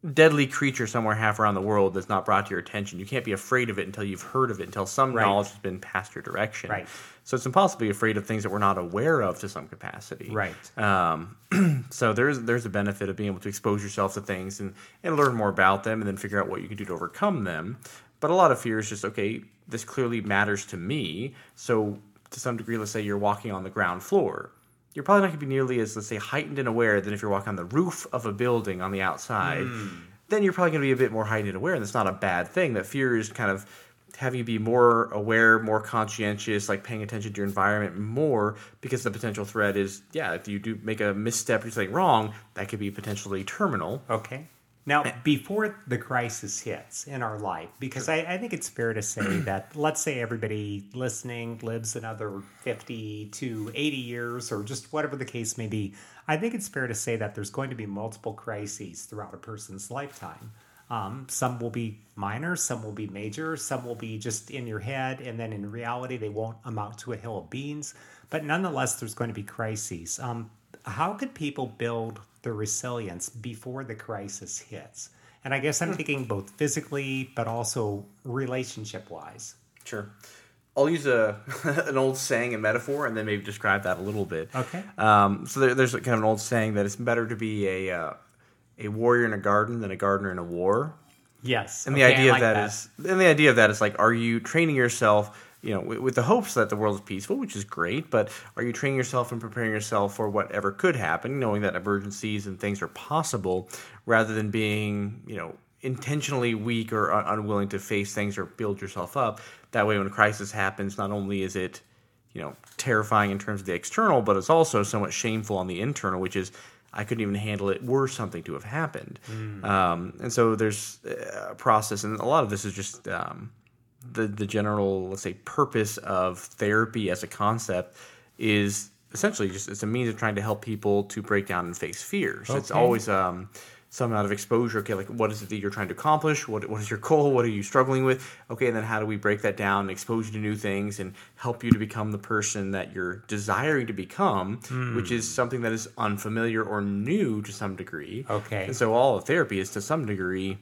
deadly creature somewhere half around the world that's not brought to your attention. You can't be afraid of it until you've heard of it, until some Right. knowledge has been passed your direction. Right. So it's impossible to be afraid of things that we're not aware of to some capacity. Right. Um, so there's there's a benefit of being able to expose yourself to things and, and learn more about them and then figure out what you can do to overcome them. But a lot of fear is just, okay, this clearly matters to me. So to some degree, let's say you're walking on the ground floor. You're probably not going to be nearly as, let's say, heightened and aware than if you're walking on the roof of a building on the outside. Mm. Then you're probably going to be a bit more heightened and aware, and that's not a bad thing. That fear is kind of having you be more aware, more conscientious, like paying attention to your environment more, because the potential threat is, yeah, if you do make a misstep or something wrong, that could be potentially terminal. Okay. Now, before the crisis hits in our life, because I, I think it's fair to say that, let's say everybody listening lives another fifty to eighty years, or just whatever the case may be, I think it's fair to say that there's going to be multiple crises throughout a person's lifetime. Um, some will be minor, some will be major, some will be just in your head, and then in reality they won't amount to a hill of beans. But nonetheless, there's going to be crises. Um, how could people build the resilience before the crisis hits? And I guess I'm thinking both physically, but also relationship-wise. Sure. I'll use a an old saying and metaphor, and then maybe describe that a little bit. Okay. Um, so there, there's kind of an old saying that it's better to be a uh, a warrior in a garden than a gardener in a war. Yes. And okay, the idea like of that, that is, and the idea of that is like, are you training yourself? You know, with, with the hopes that the world is peaceful, which is great, but are you training yourself and preparing yourself for whatever could happen, knowing that emergencies and things are possible, rather than being, you know, intentionally weak or un- unwilling to face things or build yourself up? That way, when a crisis happens, not only is it, you know, terrifying in terms of the external, but it's also somewhat shameful on the internal, which is, I couldn't even handle it were something to have happened. Mm. Um, and so there's a process, and a lot of this is just um, the the general, let's say, purpose of therapy as a concept is essentially just it's a means of trying to help people to break down and face fears. Okay. It's always um, some amount of exposure. Okay, like what is it that you're trying to accomplish? What what is your goal? What are you struggling with? Okay, and then how do we break that down and expose you to new things and help you to become the person that you're desiring to become, mm. which is something that is unfamiliar or new to some degree. Okay. And so all of therapy is to some degree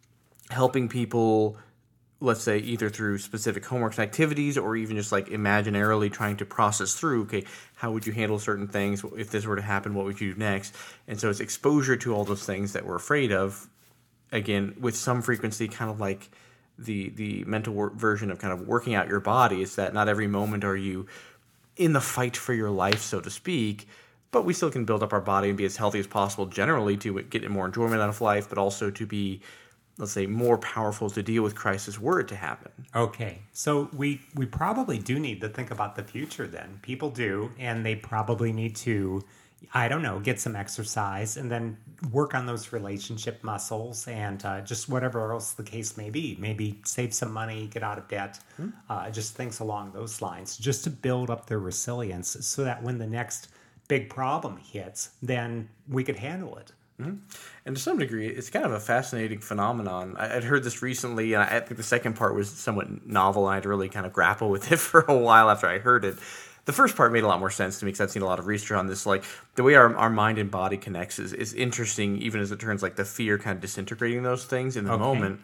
helping people, let's say, either through specific homeworks and activities or even just like imaginarily trying to process through, okay, how would you handle certain things? If this were to happen, what would you do next? And so it's exposure to all those things that we're afraid of, again, with some frequency, kind of like the the mental work version of kind of working out your body. It's that not every moment are you in the fight for your life, so to speak, but we still can build up our body and be as healthy as possible generally to get more enjoyment out of life, but also to be, let's say, more powerful to deal with crisis were it to happen. Okay. So we, we probably do need to think about the future then. People do, and they probably need to, I don't know, get some exercise and then work on those relationship muscles and uh, just whatever else the case may be. Maybe save some money, get out of debt, hmm. uh, just things along those lines, just to build up their resilience so that when the next big problem hits, then we could handle it. Mm-hmm. And to some degree, it's kind of a fascinating phenomenon. I, I'd heard this recently, and I think the second part was somewhat novel, and I had to really kind of grapple with it for a while after I heard it. The first part made a lot more sense to me because I've seen a lot of research on this. Like, the way our, our mind and body connects is, is interesting, even as it turns like the fear kind of disintegrating those things in the okay. moment.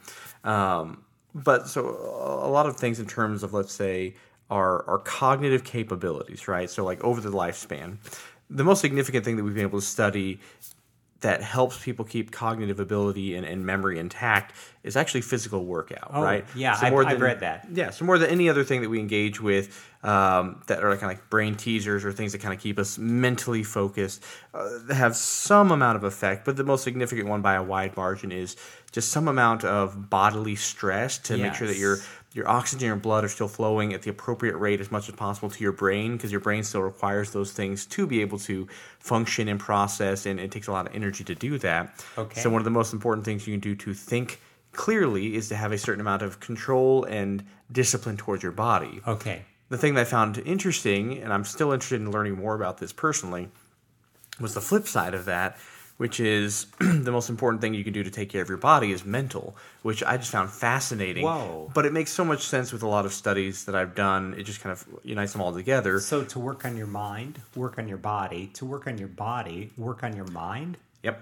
Um, but so a lot of things in terms of, let's say, our, our cognitive capabilities, right? So like over the lifespan, the most significant thing that we've been able to study that helps people keep cognitive ability and, and memory intact is actually physical workout, oh, right? Yeah, so I've, than, I've read that. Yeah, so more than any other thing that we engage with um, that are kind of like brain teasers or things that kind of keep us mentally focused uh, have some amount of effect, but the most significant one by a wide margin is just some amount of bodily stress to yes. make sure that your your oxygen and your blood are still flowing at the appropriate rate as much as possible to your brain, because your brain still requires those things to be able to function and process, and it takes a lot of energy to do that. Okay. So one of the most important things you can do to think clearly is to have a certain amount of control and discipline towards your body. Okay. The thing that I found interesting, and I'm still interested in learning more about this personally, was the flip side of that, which is the most important thing you can do to take care of your body is mental, which I just found fascinating. Whoa. But it makes so much sense with a lot of studies that I've done. It just kind of unites them all together. So to work on your mind, work on your body. To work on your body, work on your mind? Yep.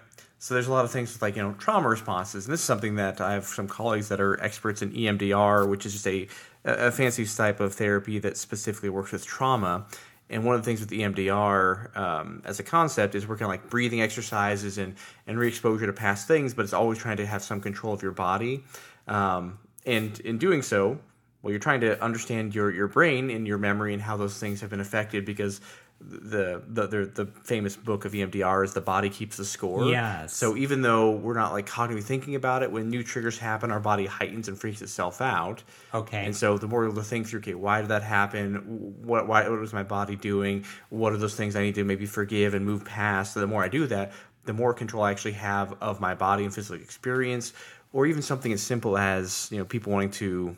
So there's a lot of things with like, you know, trauma responses. And this is something that I have some colleagues that are experts in E M D R, which is just a, a fancy type of therapy that specifically works with trauma. And one of the things with E M D R um, as a concept is working on like breathing exercises and, and re-exposure to past things, but it's always trying to have some control of your body. Um, and in doing so, well, you're trying to understand your, your brain and your memory and how those things have been affected, because the the the, the famous book of E M D R is The Body Keeps the Score. Yes. So even though we're not like cognitively thinking about it, when new triggers happen, our body heightens and freaks itself out. Okay. And so the more we're able to think through, okay, why did that happen? What why what was my body doing? What are those things I need to maybe forgive and move past? So the more I do that, the more control I actually have of my body and physical experience, or even something as simple as, you know, people wanting to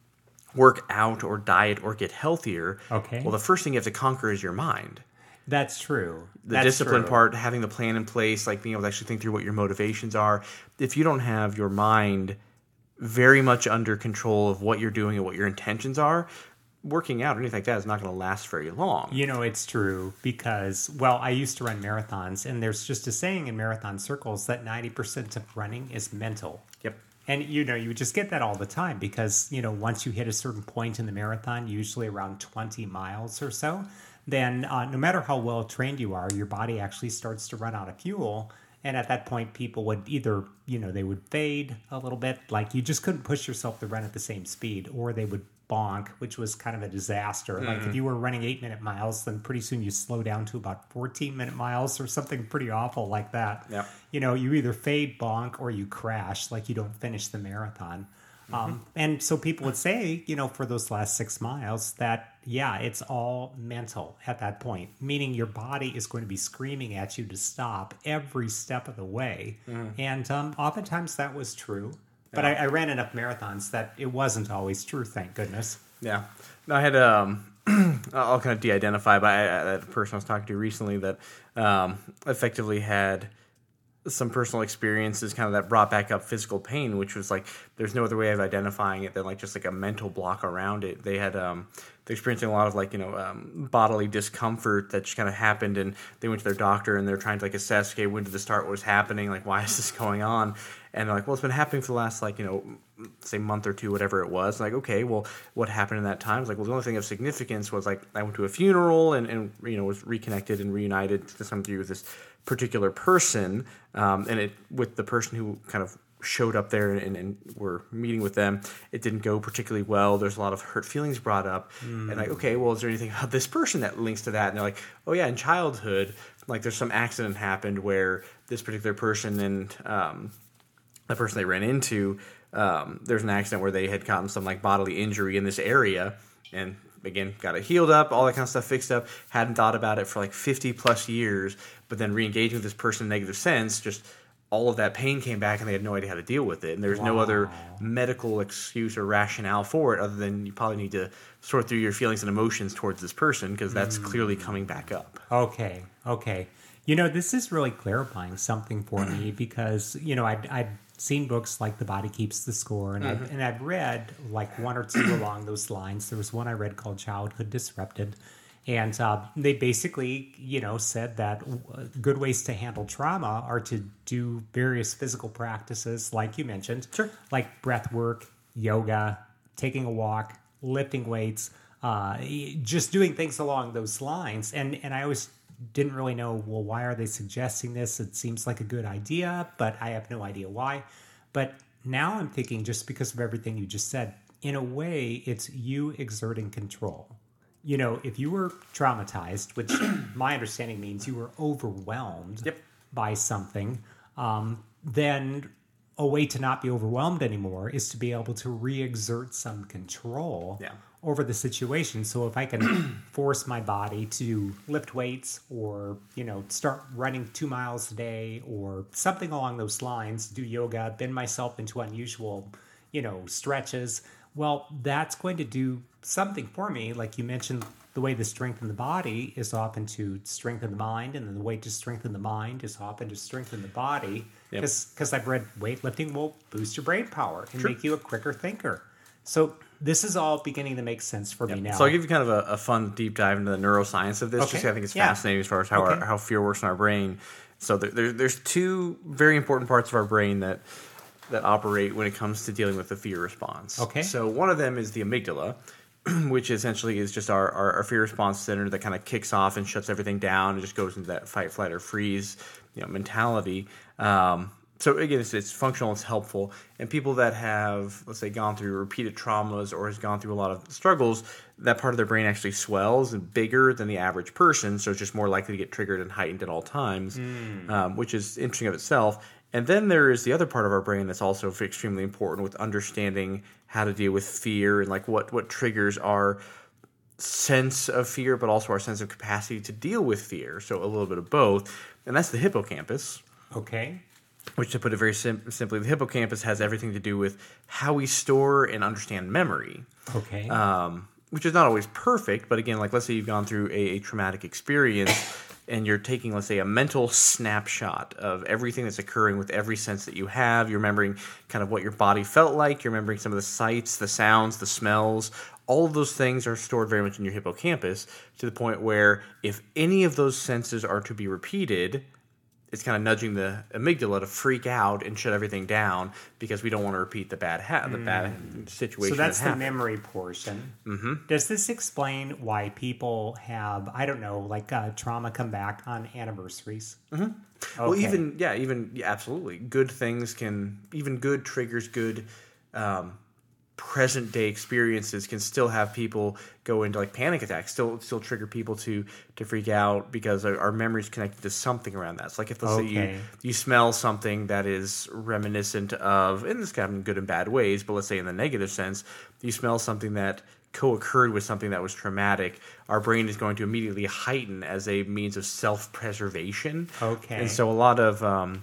work out or diet or get healthier. Okay. Well, the first thing you have to conquer is your mind. That's true. The That's discipline true. part, having the plan in place, like being able to actually think through what your motivations are. If you don't have your mind very much under control of what you're doing and what your intentions are, working out or anything like that is not going to last very long. You know, it's true because, well, I used to run marathons, and there's just a saying in marathon circles that ninety percent of running is mental. Yep. And, you know, you just get that all the time because, you know, once you hit a certain point in the marathon, usually around twenty miles or so, then uh, no matter how well trained you are, your body actually starts to run out of fuel. And at that point, people would either, you know, they would fade a little bit, like you just couldn't push yourself to run at the same speed, or they would bonk, which was kind of a disaster. Mm-hmm. Like if you were running eight minute miles, then pretty soon you slow down to about fourteen minute miles or something pretty awful like that. Yep. You know, you either fade, bonk, or you crash, like you don't finish the marathon. Mm-hmm. Um, and so people would say, you know, for those last six miles that, yeah, it's all mental at that point, meaning your body is going to be screaming at you to stop every step of the way. Mm. And um, oftentimes that was true. But yeah. I, I ran enough marathons that it wasn't always true, thank goodness. Yeah. No, I had, um, I'll kind of de-identify, but I, I, the person I was talking to recently that um, effectively had some personal experiences kind of that brought back up physical pain, which was like, there's no other way of identifying it than like just like a mental block around it. They had, um, they're experiencing a lot of like, you know, um, bodily discomfort that just kind of happened, and they went to their doctor and they're trying to like assess, okay, when did this start? What was happening? Like, why is this going on? And they're like, well, it's been happening for the last like, you know, say month or two, whatever it was. Like, okay, well, what happened in that time? It's like, well, the only thing of significance was like I went to a funeral and, and you know, was reconnected and reunited to some degree with this particular person, um, and it with the person who kind of showed up there and, and were meeting with them, it didn't go particularly well. There's a lot of hurt feelings brought up, mm. and like, okay, well, is there anything about this person that links to that? And they're like, oh yeah, in childhood, like there's some accident happened where this particular person and um, the person they ran into, um, there's an accident where they had gotten some like bodily injury in this area, and again, got it healed up, all that kind of stuff fixed up, hadn't thought about it for like fifty plus years, but then re-engaging with this person in a negative sense, just all of that pain came back and they had no idea how to deal with it. And there's wow. no other medical excuse or rationale for it other than you probably need to sort through your feelings and emotions towards this person because that's mm. clearly coming back up. Okay, okay. You know, this is really clarifying something for me because, you know, I'd, I'd seen books like The Body Keeps the Score, and, mm-hmm. I've, and I've read like one or two along those lines. There was one I read called Childhood Disrupted, and uh, they basically, you know, said that good ways to handle trauma are to do various physical practices, like you mentioned, sure, like breath work, yoga, taking a walk, lifting weights, uh, just doing things along those lines. And and I always didn't really know, well, why are they suggesting this? It seems like a good idea, but I have no idea why. But now I'm thinking, just because of everything you just said, in a way, it's you exerting control. You know, if you were traumatized, which my understanding means you were overwhelmed yep. by something, um, then a way to not be overwhelmed anymore is to be able to re-exert some control yeah. over the situation. So if I can force my body to lift weights or, you know, start running two miles a day or something along those lines, do yoga, bend myself into unusual, you know, stretches, well, that's going to do something for me. Like you mentioned, the way to strengthen the body is often to strengthen the mind, and then the way to strengthen the mind is often to strengthen the body. Because yep. I've read weightlifting will boost your brain power and True. make you a quicker thinker. So this is all beginning to make sense for yep. me now. So I'll give you kind of a, a fun deep dive into the neuroscience of this, okay. just because I think it's yeah. fascinating as far as how okay. our, how fear works in our brain. So there, there, there's two very important parts of our brain that that operate when it comes to dealing with the fear response. Okay. So one of them is the amygdala, which essentially is just our, our, our fear response center that kind of kicks off and shuts everything down and just goes into that fight, flight, or freeze, you know, mentality. Um, so again, it's, it's functional, it's helpful. And people that have, let's say, gone through repeated traumas or has gone through a lot of struggles, that part of their brain actually swells and bigger than the average person. So it's just more likely to get triggered and heightened at all times, mm. um, which is interesting of itself. And then there is the other part of our brain that's also extremely important with understanding how to deal with fear and like what, what triggers our sense of fear, but also our sense of capacity to deal with fear. So a little bit of both. And that's the hippocampus. Okay. Which, to put it very sim- simply, the hippocampus has everything to do with how we store and understand memory. Okay. Um, which is not always perfect, but again, like let's say you've gone through a, a traumatic experience and you're taking, let's say, a mental snapshot of everything that's occurring with every sense that you have. You're remembering kind of what your body felt like. You're remembering some of the sights, the sounds, the smells. All of those things are stored very much in your hippocampus to the point where if any of those senses are to be repeated, it's kind of nudging the amygdala to freak out and shut everything down because we don't want to repeat the bad ha- the bad situation. So that's that the happened. memory portion. Mm-hmm. Does this explain why people have, I don't know, like uh, trauma come back on anniversaries? Mm-hmm. Okay. Well, even yeah, even yeah, absolutely, good things can even good triggers, good um, present day experiences can still have people go into like panic attacks, still still trigger people to to freak out because our, our memory's connected to something around that. So like if let's okay. say you you smell something that is reminiscent of, and this can happen in good and bad ways, but let's say in the negative sense, you smell something that co-occurred with something that was traumatic, our brain is going to immediately heighten as a means of self-preservation. Okay. And so a lot of um,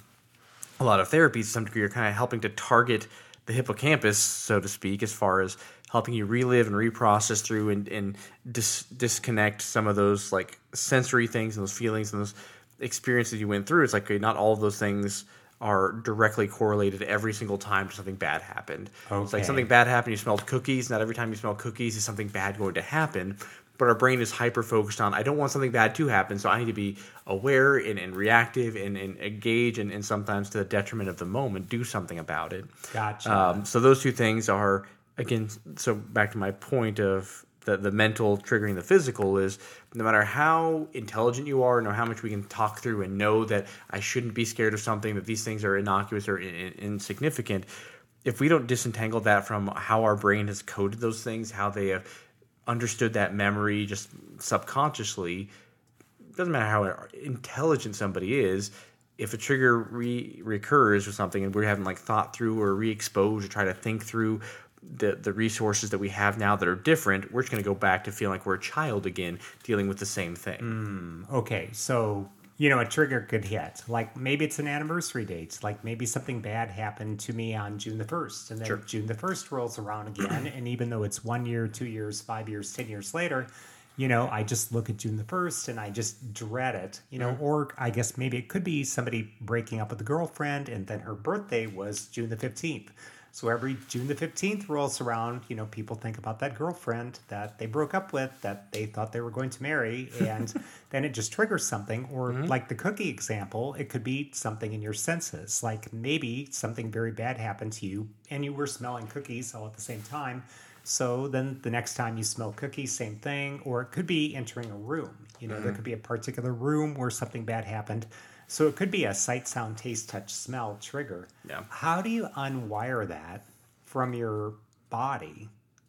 a lot of therapies to some degree are kind of helping to target the hippocampus, so to speak, as far as helping you relive and reprocess through and, and dis- disconnect some of those like sensory things and those feelings and those experiences you went through. It's like okay, not all of those things are directly correlated every single time something bad happened. Okay. It's like something bad happened, you smelled cookies. Not every time you smell cookies is something bad going to happen. But our brain is hyper-focused on, I don't want something bad to happen, so I need to be aware and, and reactive and, and engage and, and sometimes to the detriment of the moment, do something about it. Gotcha. Um, so those two things are, again, so back to my point of the, the mental triggering the physical is no matter how intelligent you are, no how much we can talk through and know that I shouldn't be scared of something, that these things are innocuous or in, in, insignificant, if we don't disentangle that from how our brain has coded those things, how they have understood that memory just subconsciously, it doesn't matter how intelligent somebody is, if a trigger re- recurs or something and we haven't like thought through or re-exposed or try to think through the the resources that we have now that are different, we're just going to go back to feeling like we're a child again dealing with the same thing. Mm, okay, so you know, a trigger could hit. Like maybe it's an anniversary date. Like maybe something bad happened to me on June the first. And then Sure. June the first rolls around again. And even though it's one year, two years, five years, ten years later, you know, I just look at June the first and I just dread it. You know, Mm-hmm. or I guess maybe it could be somebody breaking up with a girlfriend and then her birthday was June the fifteenth. So every June the fifteenth rolls around, you know, people think about that girlfriend that they broke up with, that they thought they were going to marry, and then it just triggers something. Or Mm-hmm. like the cookie example, it could be something in your senses. Like maybe something very bad happened to you and you were smelling cookies all at the same time. So then the next time you smell cookies, same thing. Or it could be entering a room. You know, Mm-hmm. there could be a particular room where something bad happened. So it could be a sight, sound, taste, touch, smell trigger. Yeah. How do you unwire that from your body?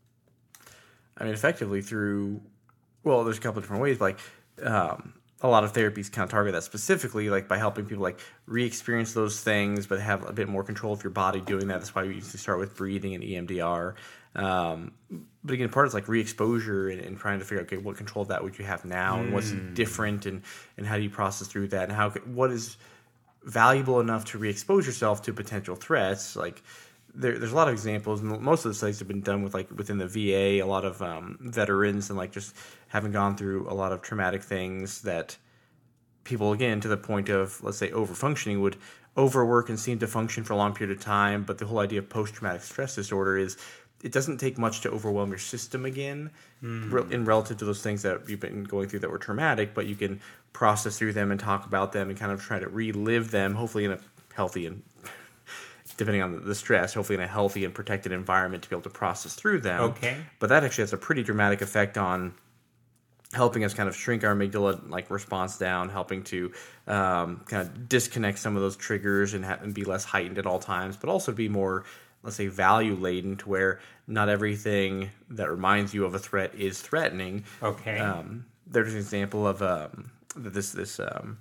I mean, effectively through, well, there's a couple of different ways. Like, um, a lot of therapies kind of target that specifically, like by helping people like re-experience those things, but have a bit more control of your body doing that. That's why we usually start with breathing and E M D R. Um, but again, part is like re-exposure and, and trying to figure out, okay, what control of that would you have now, and what's different, and, and how do you process through that, and how what is valuable enough to re-expose yourself to potential threats. Like there, there's a lot of examples, and most of the studies have been done with like within the V A, a lot of um, veterans, and like just having gone through a lot of traumatic things that people, again, to the point of, let's say, overfunctioning, would overwork and seem to function for a long period of time. But the whole idea of post-traumatic stress disorder is it doesn't take much to overwhelm your system again, Mm. re- in relative to those things that you've been going through that were traumatic. But you can process through them and talk about them and kind of try to relive them, hopefully in a healthy and, depending on the stress, hopefully in a healthy and protected environment to be able to process through them. Okay. But that actually has a pretty dramatic effect on helping us kind of shrink our amygdala like response down, helping to um, kind of disconnect some of those triggers and, ha- and be less heightened at all times, but also be more, let's say, value laden, to where not everything that reminds you of a threat is threatening. Okay. Um, there's an example of um, this this um,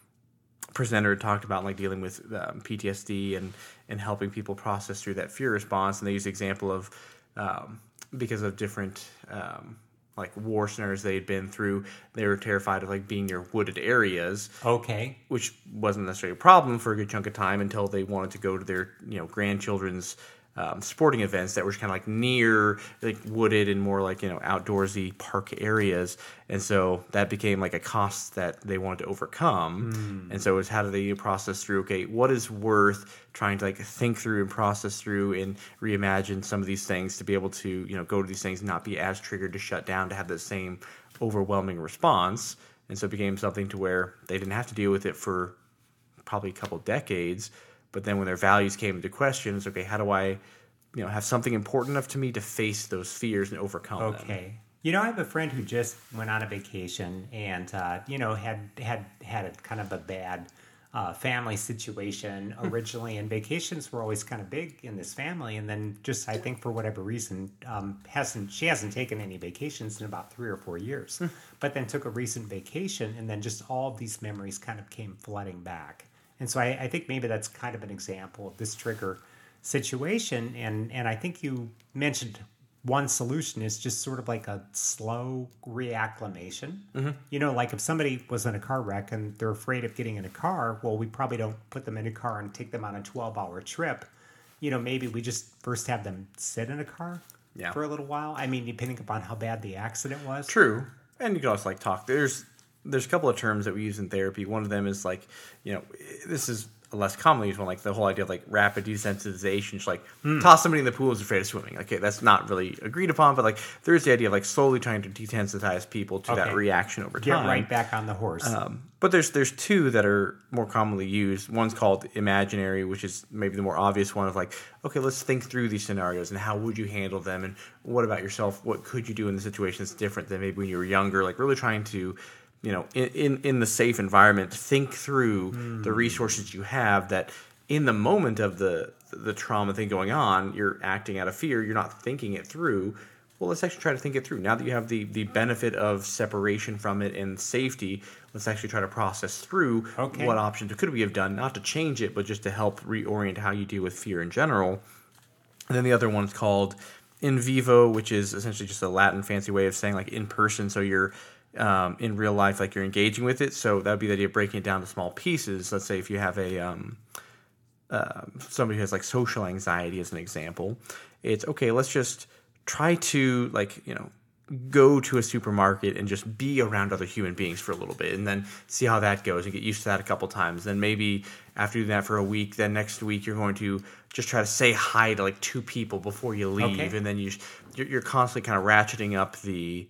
presenter talked about like dealing with um, P T S D and and helping people process through that fear response, and they use the example of um, because of different um, like war scenarios they had been through, they were terrified of like being near wooded areas. Okay. Which wasn't necessarily a problem for a good chunk of time until they wanted to go to their, you know, grandchildren's um, sporting events that were kind of like near like wooded and more like, you know, outdoorsy park areas. And so that became like a cost that they wanted to overcome. Mm. And so it was, how do they process through, okay, what is worth trying to like think through and process through and reimagine some of these things to be able to, you know, go to these things and not be as triggered to shut down, to have the same overwhelming response. And so it became something to where they didn't have to deal with it for probably a couple decades. But then when their values came into question, it's okay, how do I, you know, have something important enough to me to face those fears and overcome okay. them? Okay. You know, I have a friend who just went on a vacation and, uh, you know, had had had a kind of a bad uh, family situation originally. And vacations were always kind of big in this family. And then just, I think for whatever reason, um, hasn't she hasn't taken any vacations in about three or four years. But then took a recent vacation, and then just all of these memories kind of came flooding back. And so I, I think maybe that's kind of an example of this trigger situation. And, and I think you mentioned one solution is just sort of like a slow reacclimation. Mm-hmm. You know, like if somebody was in a car wreck and they're afraid of getting in a car, well, we probably don't put them in a car and take them on a twelve-hour trip. You know, maybe we just first have them sit in a car yeah. for a little while. I mean, depending upon how bad the accident was. True. And you can also like talk. There's there's a couple of terms that we use in therapy. One of them is like, you know, this is a less commonly used one, like the whole idea of like rapid desensitization. Just like mm. toss somebody in the pool who's afraid of swimming. Okay, that's not really agreed upon, but like there's the idea of like slowly trying to desensitize people to okay. that reaction over time. Get right back on the horse. Um, but there's there's two that are more commonly used. One's called imaginary, which is maybe the more obvious one of like, okay, let's think through these scenarios and how would you handle them, and what about yourself? What could you do in the situation that's different than maybe when you were younger? Like really trying to, you know, in, in, in the safe environment, think through mm. the resources you have, that in the moment of the the trauma thing going on, you're acting out of fear, you're not thinking it through. Well, let's actually try to think it through. Now that you have the, the benefit of separation from it and safety, let's actually try to process through okay. what options could we have done, not to change it, but just to help reorient how you deal with fear in general. And then the other one's called in vivo, which is essentially just a Latin fancy way of saying like in person. So you're Um, in real life, like you're engaging with it. So that would be the idea of breaking it down to small pieces. Let's say if you have a um, uh, somebody who has like social anxiety as an example, it's okay, let's just try to like, you know, go to a supermarket and just be around other human beings for a little bit, and then see how that goes and get used to that a couple times. Then maybe after doing that for a week, then next week you're going to just try to say hi to like two people before you leave. Okay. And then you, you're constantly kind of ratcheting up the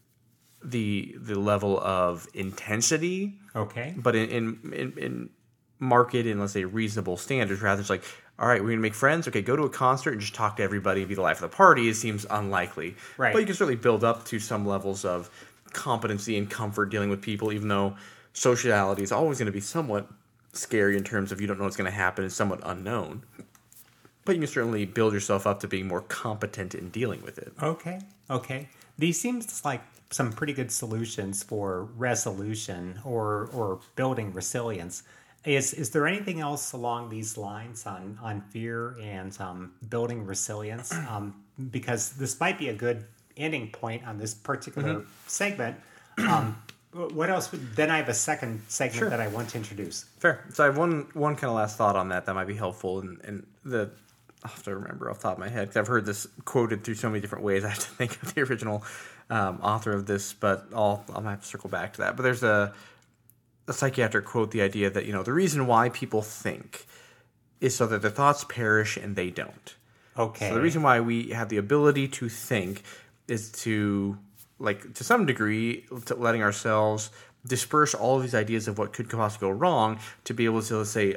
the the level of intensity, okay, but in in in, in market and let's say reasonable standards. Rather, it's like, all right, we're gonna make friends. Okay, go to a concert and just talk to everybody and be the life of the party. It seems unlikely, right? But you can certainly build up to some levels of competency and comfort dealing with people, even though sociality is always going to be somewhat scary in terms of you don't know what's going to happen. It's somewhat unknown. But you can certainly build yourself up to being more competent in dealing with it. Okay, okay. These seems like some pretty good solutions for resolution or or building resilience. Is is there anything else along these lines on, on fear and um, building resilience? Um, because this might be a good ending point on this particular mm-hmm. segment. Um, what else? Would, then I have a second segment sure. that I want to introduce. Fair. So I have one one kind of last thought on that that might be helpful, and, and the I'll have to remember off the top of my head because I've heard this quoted through so many different ways. I have to think of the original um, author of this, but I'll I'll have to circle back to that. But there's a a psychiatric quote, the idea that, you know, the reason why people think is so that their thoughts perish and they don't. Okay. So the reason why we have the ability to think is to, like, to some degree, to letting ourselves disperse all of these ideas of what could possibly go wrong to be able to, let's say,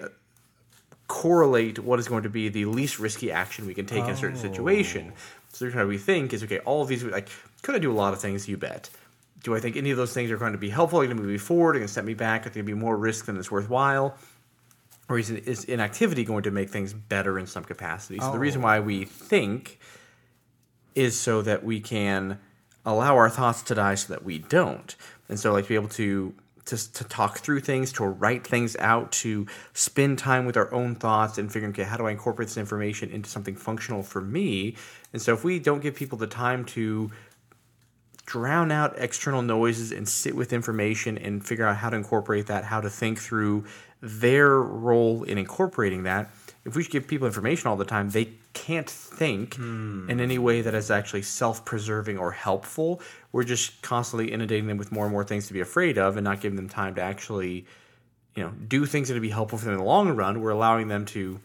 correlate what is going to be the least risky action we can take in a certain situation. So the reason why we think is, okay, all of these, like, could I do a lot of things? You bet. Do I think any of those things are going to be helpful? Are they going to move me forward? Are they going to set me back? Are they going to be more risk than it's worthwhile? Or is, is inactivity going to make things better in some capacity? So oh. the reason why we think is so that we can allow our thoughts to die so that we don't. And so, like, to be able to, to to talk through things, to write things out, to spend time with our own thoughts and figuring, okay, how do I incorporate this information into something functional for me? And so if we don't give people the time to drown out external noises and sit with information and figure out how to incorporate that, how to think through their role in incorporating that, if we give people information all the time, they can't think hmm. in any way that is actually self-preserving or helpful. We're just constantly inundating them with more and more things to be afraid of and not giving them time to actually, you know, do things that would be helpful for them in the long run. We're allowing them to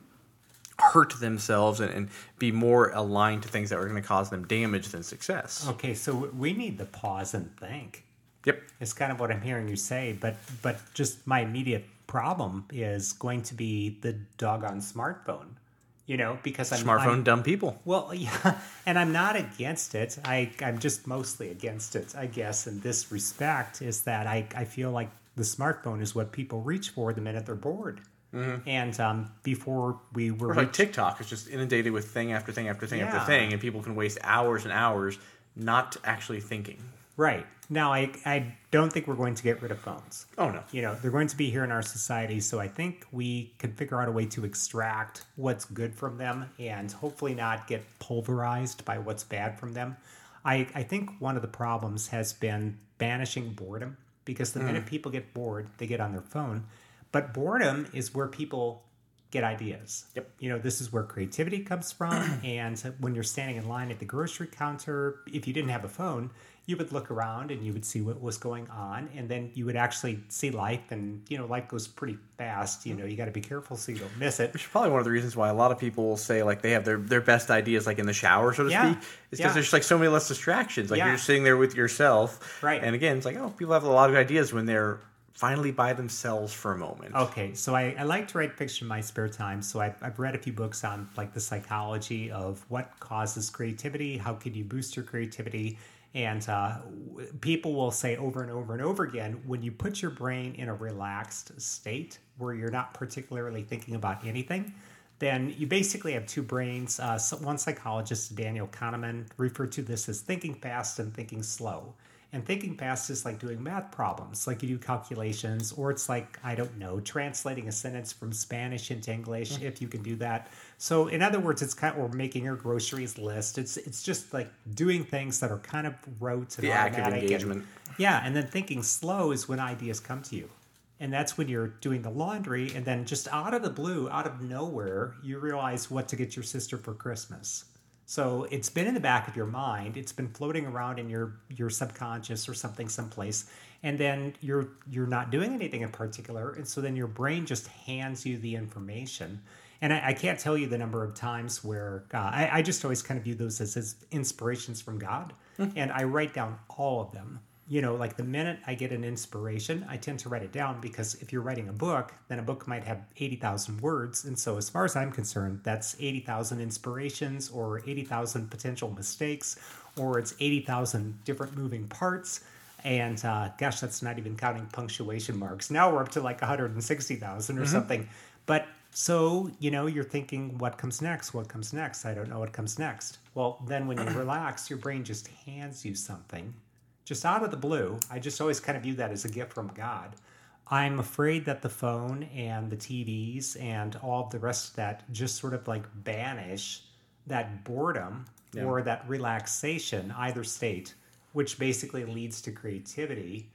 hurt themselves and, and be more aligned to things that are going to cause them damage than success. Okay, so we need to pause and think. Yep. It's kind of what I'm hearing you say, but but just my immediate problem is going to be the doggone smartphone. You know, because I'm smartphone I'm, dumb people. Well, yeah, and I'm not against it. I I'm just mostly against it, I guess. In this respect, is that I I feel like the smartphone is what people reach for the minute they're bored. Mm-hmm. And um, before we were or like reach- TikTok, it's just inundated with thing after thing after thing yeah. after thing, and people can waste hours and hours not actually thinking. Right. Now, I I don't think we're going to get rid of phones. Oh, no. You know, they're going to be here in our society, so I think we can figure out a way to extract what's good from them and hopefully not get pulverized by what's bad from them. I, I think one of the problems has been banishing boredom, because the mm. minute people get bored, they get on their phone. But boredom is where people get ideas. Yep. You know, this is where creativity comes from. And when you're standing in line at the grocery counter, if you didn't have a phone, you would look around and you would see what was going on, and then you would actually see life, and, you know, life goes pretty fast. You know, you got to be careful so you don't miss it. Which is probably one of the reasons why a lot of people will say, like, they have their, their best ideas, like, in the shower, so to yeah. speak. It's because yeah. there's, like, so many less distractions. Like, yeah. you're just sitting there with yourself. Right. And again, it's like, oh, people have a lot of ideas when they're finally by themselves for a moment. Okay, so I, I like to write fiction in my spare time, so I've, I've read a few books on, like, the psychology of what causes creativity, how can you boost your creativity. And uh, people will say over and over and over again, when you put your brain in a relaxed state where you're not particularly thinking about anything, then you basically have two brains. Uh, so one psychologist, Daniel Kahneman, referred to this as thinking fast and thinking slow. And thinking fast is like doing math problems, like you do calculations, or it's like, I don't know, translating a sentence from Spanish into English, mm-hmm. if you can do that. So in other words, it's kind of, or making your groceries list. It's it's just like doing things that are kind of rote and the automatic. active engagement. And, yeah, and then thinking slow is when ideas come to you. And that's when you're doing the laundry, and then just out of the blue, out of nowhere, you realize what to get your sister for Christmas. So it's been in the back of your mind. It's been floating around in your, your subconscious or something someplace. And then you're you're not doing anything in particular. And so then your brain just hands you the information. And I, I can't tell you the number of times where uh, I, I just always kind of view those as, as inspirations from God. Mm-hmm. And I write down all of them. You know, like the minute I get an inspiration, I tend to write it down, because if you're writing a book, then a book might have eighty thousand words. And so as far as I'm concerned, that's eighty thousand inspirations, or eighty thousand potential mistakes, or it's eighty thousand different moving parts. And uh, gosh, that's not even counting punctuation marks. Now we're up to like one hundred sixty thousand or mm-hmm. something. But so, you know, you're thinking, what comes next? What comes next? I don't know what comes next. Well, then when you relax, your brain just hands you something. Just out of the blue. I just always kind of view that as a gift from God. I'm afraid that the phone and the T Vs and all of the rest of that just sort of like banish that boredom yeah. or that relaxation, either state, which basically leads to creativity.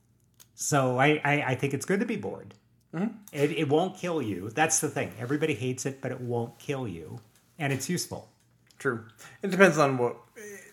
So I, I, I think it's good to be bored. Mm-hmm. It, it won't kill you. That's the thing. Everybody hates it, but it won't kill you. And it's useful. True. It depends on what...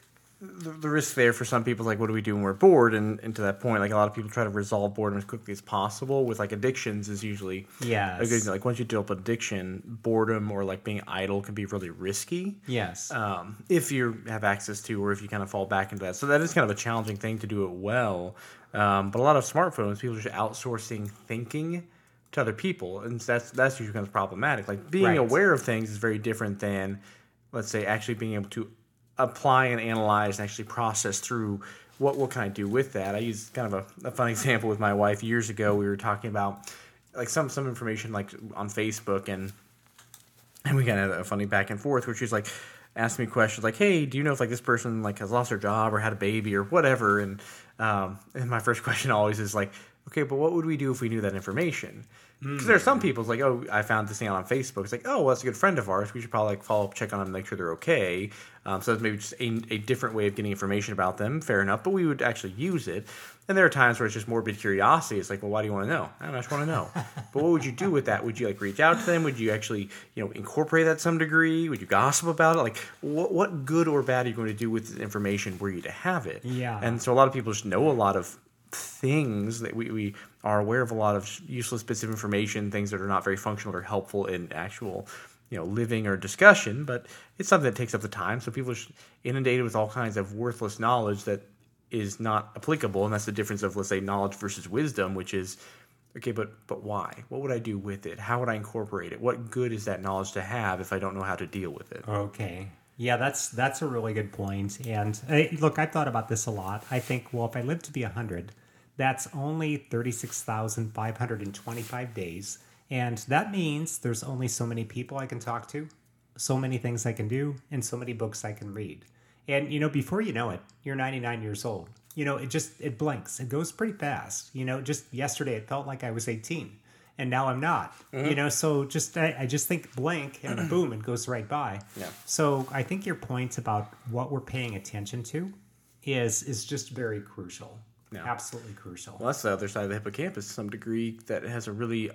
the, the risk there for some people is like, what do we do when we're bored? And, and to that point, like a lot of people try to resolve boredom as quickly as possible. With like addictions is usually yes. a good thing. Like once you develop addiction, boredom or like being idle can be really risky. Yes. Um, if you have access to, or if you kind of fall back into that. So that is kind of a challenging thing to do it well. Um, but a lot of smartphones, people are just outsourcing thinking to other people, and that's that's usually kind of problematic. Like being right. aware of things is very different than, let's say, actually being able to apply and analyze and actually process through what what can I do with that. I use kind of a, a fun example with my wife years ago. We were talking about like some some information like on Facebook, and and we kind of had a funny back and forth where she's like asking me questions like, hey, do you know if like this person like has lost their job or had a baby or whatever? And um, and my first question always is like, okay, but what would we do if we knew that information? Because mm. there are some people, it's like, oh, I found this thing out on Facebook. It's like, oh, well, that's a good friend of ours. We should probably like follow up, check on them, make sure they're okay. Um, so that's maybe just a, a different way of getting information about them. Fair enough, but we would actually use it. And there are times where it's just morbid curiosity. It's like, well, why do you want to know? I don't know, I just want to know. But what would you do with that? Would you like reach out to them? Would you actually, you know, incorporate that to some degree? Would you gossip about it? Like, what what good or bad are you going to do with this information were you to have it? Yeah. And so a lot of people just know a lot of things that we, we are aware of, a lot of useless bits of information, things that are not very functional or helpful in actual, you know, living or discussion, but it's something that takes up the time. So people are inundated with all kinds of worthless knowledge that is not applicable, and that's the difference of, let's say, knowledge versus wisdom, which is, okay, but but why? What would I do with it? How would I incorporate it? What good is that knowledge to have if I don't know how to deal with it? Okay. Yeah, that's that's a really good point. And uh, look, I've thought about this a lot. I think, well, if I live to be one hundred, that's only thirty-six thousand five hundred twenty-five days. And that means there's only so many people I can talk to, so many things I can do, and so many books I can read. And, you know, before you know it, you're ninety-nine years old. You know, it just, it blinks. It goes pretty fast. You know, just yesterday it felt like I was eighteen. And now I'm not. Mm-hmm. You know, so just, I, I just think blink and boom, it goes right by. Yeah. So I think your point about what we're paying attention to is is just very crucial. Yeah. Absolutely crucial. Well, that's the other side of the hippocampus to some degree that has a really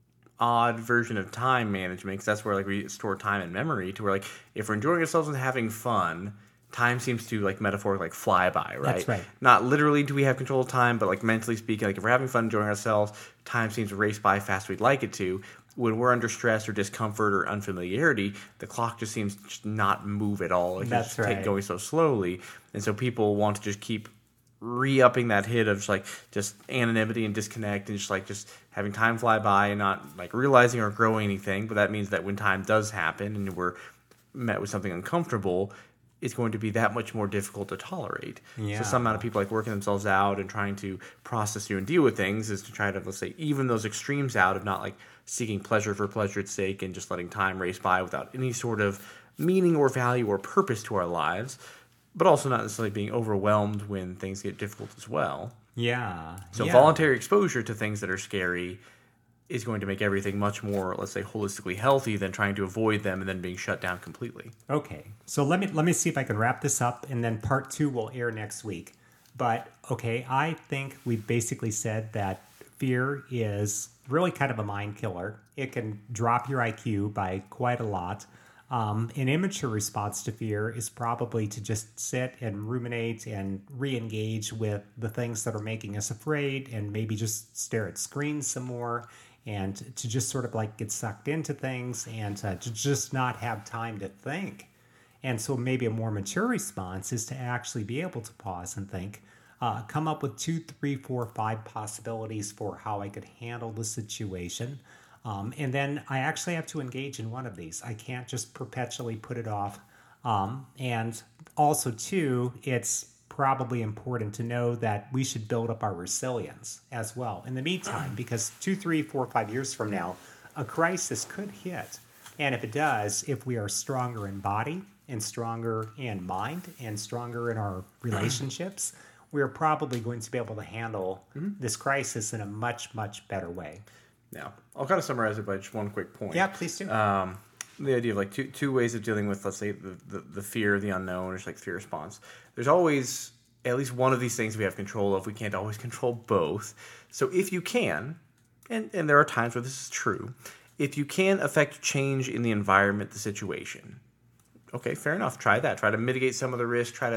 odd version of time management, because that's where like we store time and memory, to where like if we're enjoying ourselves and having fun, time seems to like metaphorically like fly by, right? That's right. Not literally do we have control of time, but like mentally speaking, like if we're having fun enjoying ourselves, time seems to race by fast we'd like it to. When we're under stress or discomfort or unfamiliarity, the clock just seems to just not move at all. Like that's it's right. Take going so slowly, and so people want to just keep re-upping that hit of just like just anonymity and disconnect, and just like just having time fly by and not like realizing or growing anything. But that means that when time does happen and we're met with something uncomfortable, it's going to be that much more difficult to tolerate. Yeah. So some amount of people like working themselves out and trying to process through and deal with things is to try to, let's say, even those extremes out of not like seeking pleasure for pleasure's sake and just letting time race by without any sort of meaning or value or purpose to our lives, but also not necessarily being overwhelmed when things get difficult as well. Yeah. So yeah. voluntary exposure to things that are scary is going to make everything much more, let's say, holistically healthy than trying to avoid them and then being shut down completely. Okay. So let me let me see if I can wrap this up, and then part two will air next week. But, okay, I think we basically said that fear is really kind of a mind killer. It can drop your I Q by quite a lot. Um, an immature response to fear is probably to just sit and ruminate and re-engage with the things that are making us afraid, and maybe just stare at screens some more, and to just sort of like get sucked into things, and uh, to just not have time to think. And so maybe a more mature response is to actually be able to pause and think, uh, come up with two, three, four, five possibilities for how I could handle the situation. Um, and then I actually have to engage in one of these. I can't just perpetually put it off. Um, and also, too, it's probably important to know that we should build up our resilience as well in the meantime, because two, three, four, five years from now, a crisis could hit. And if it does, if we are stronger in body and stronger in mind and stronger in our relationships, we're probably going to be able to handle mm-hmm. this crisis in a much, much better way. Now, I'll kind of summarize it by just one quick point. Yeah, please do. Um, the idea of like two two ways of dealing with, let's say, the, the, the fear of the unknown, or just like fear response. There's always at least one of these things we have control of. We can't always control both. So if you can, and, and there are times where this is true, if you can affect change in the environment, the situation, okay, fair enough. Try that. Try to mitigate some of the risk. Try to,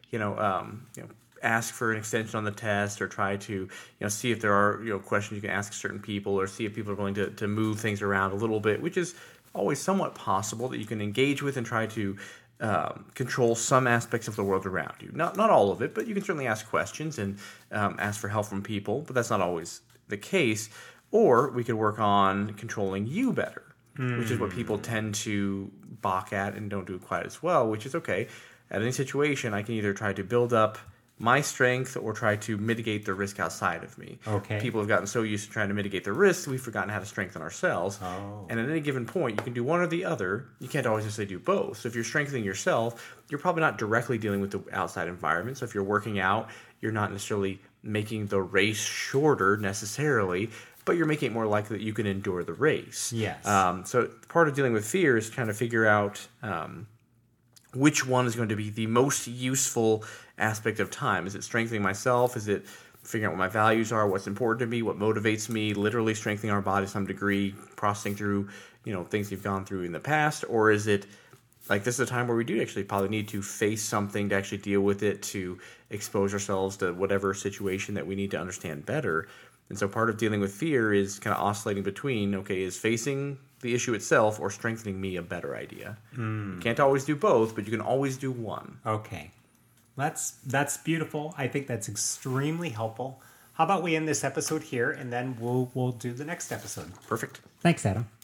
you know, um, you know, ask for an extension on the test, or try to, you know, see if there are, you know, questions you can ask certain people, or see if people are willing to, to move things around a little bit, which is always somewhat possible, that you can engage with and try to um, control some aspects of the world around you. Not not all of it, but you can certainly ask questions and um, ask for help from people, but that's not always the case. Or we could work on controlling you better, mm. which is what people tend to balk at and don't do quite as well, which is okay. At any situation, I can either try to build up my strength or try to mitigate the risk outside of me. Okay. People have gotten so used to trying to mitigate the risk, we've forgotten how to strengthen ourselves. Oh. And at any given point, you can do one or the other. You can't always necessarily do both. So if you're strengthening yourself, you're probably not directly dealing with the outside environment. So if you're working out, you're not necessarily making the race shorter necessarily, but you're making it more likely that you can endure the race. Yes. Um, so part of dealing with fear is trying to figure out um, which one is going to be the most useful aspect of time. Is it strengthening myself? Is it figuring out what my values are, what's important to me, what motivates me, literally strengthening our body to some degree, processing through, you know, things you've gone through in the past? Or is it like this is a time where we do actually probably need to face something to actually deal with it, to expose ourselves to whatever situation that we need to understand better? And so part of dealing with fear is kind of oscillating between, okay, is facing the issue itself or strengthening me a better idea? Mm. You can't always do both, but you can always do one. Okay. That's that's beautiful. I think that's extremely helpful. How about we end this episode here, and then we'll we'll do the next episode. Perfect. Thanks, Adam.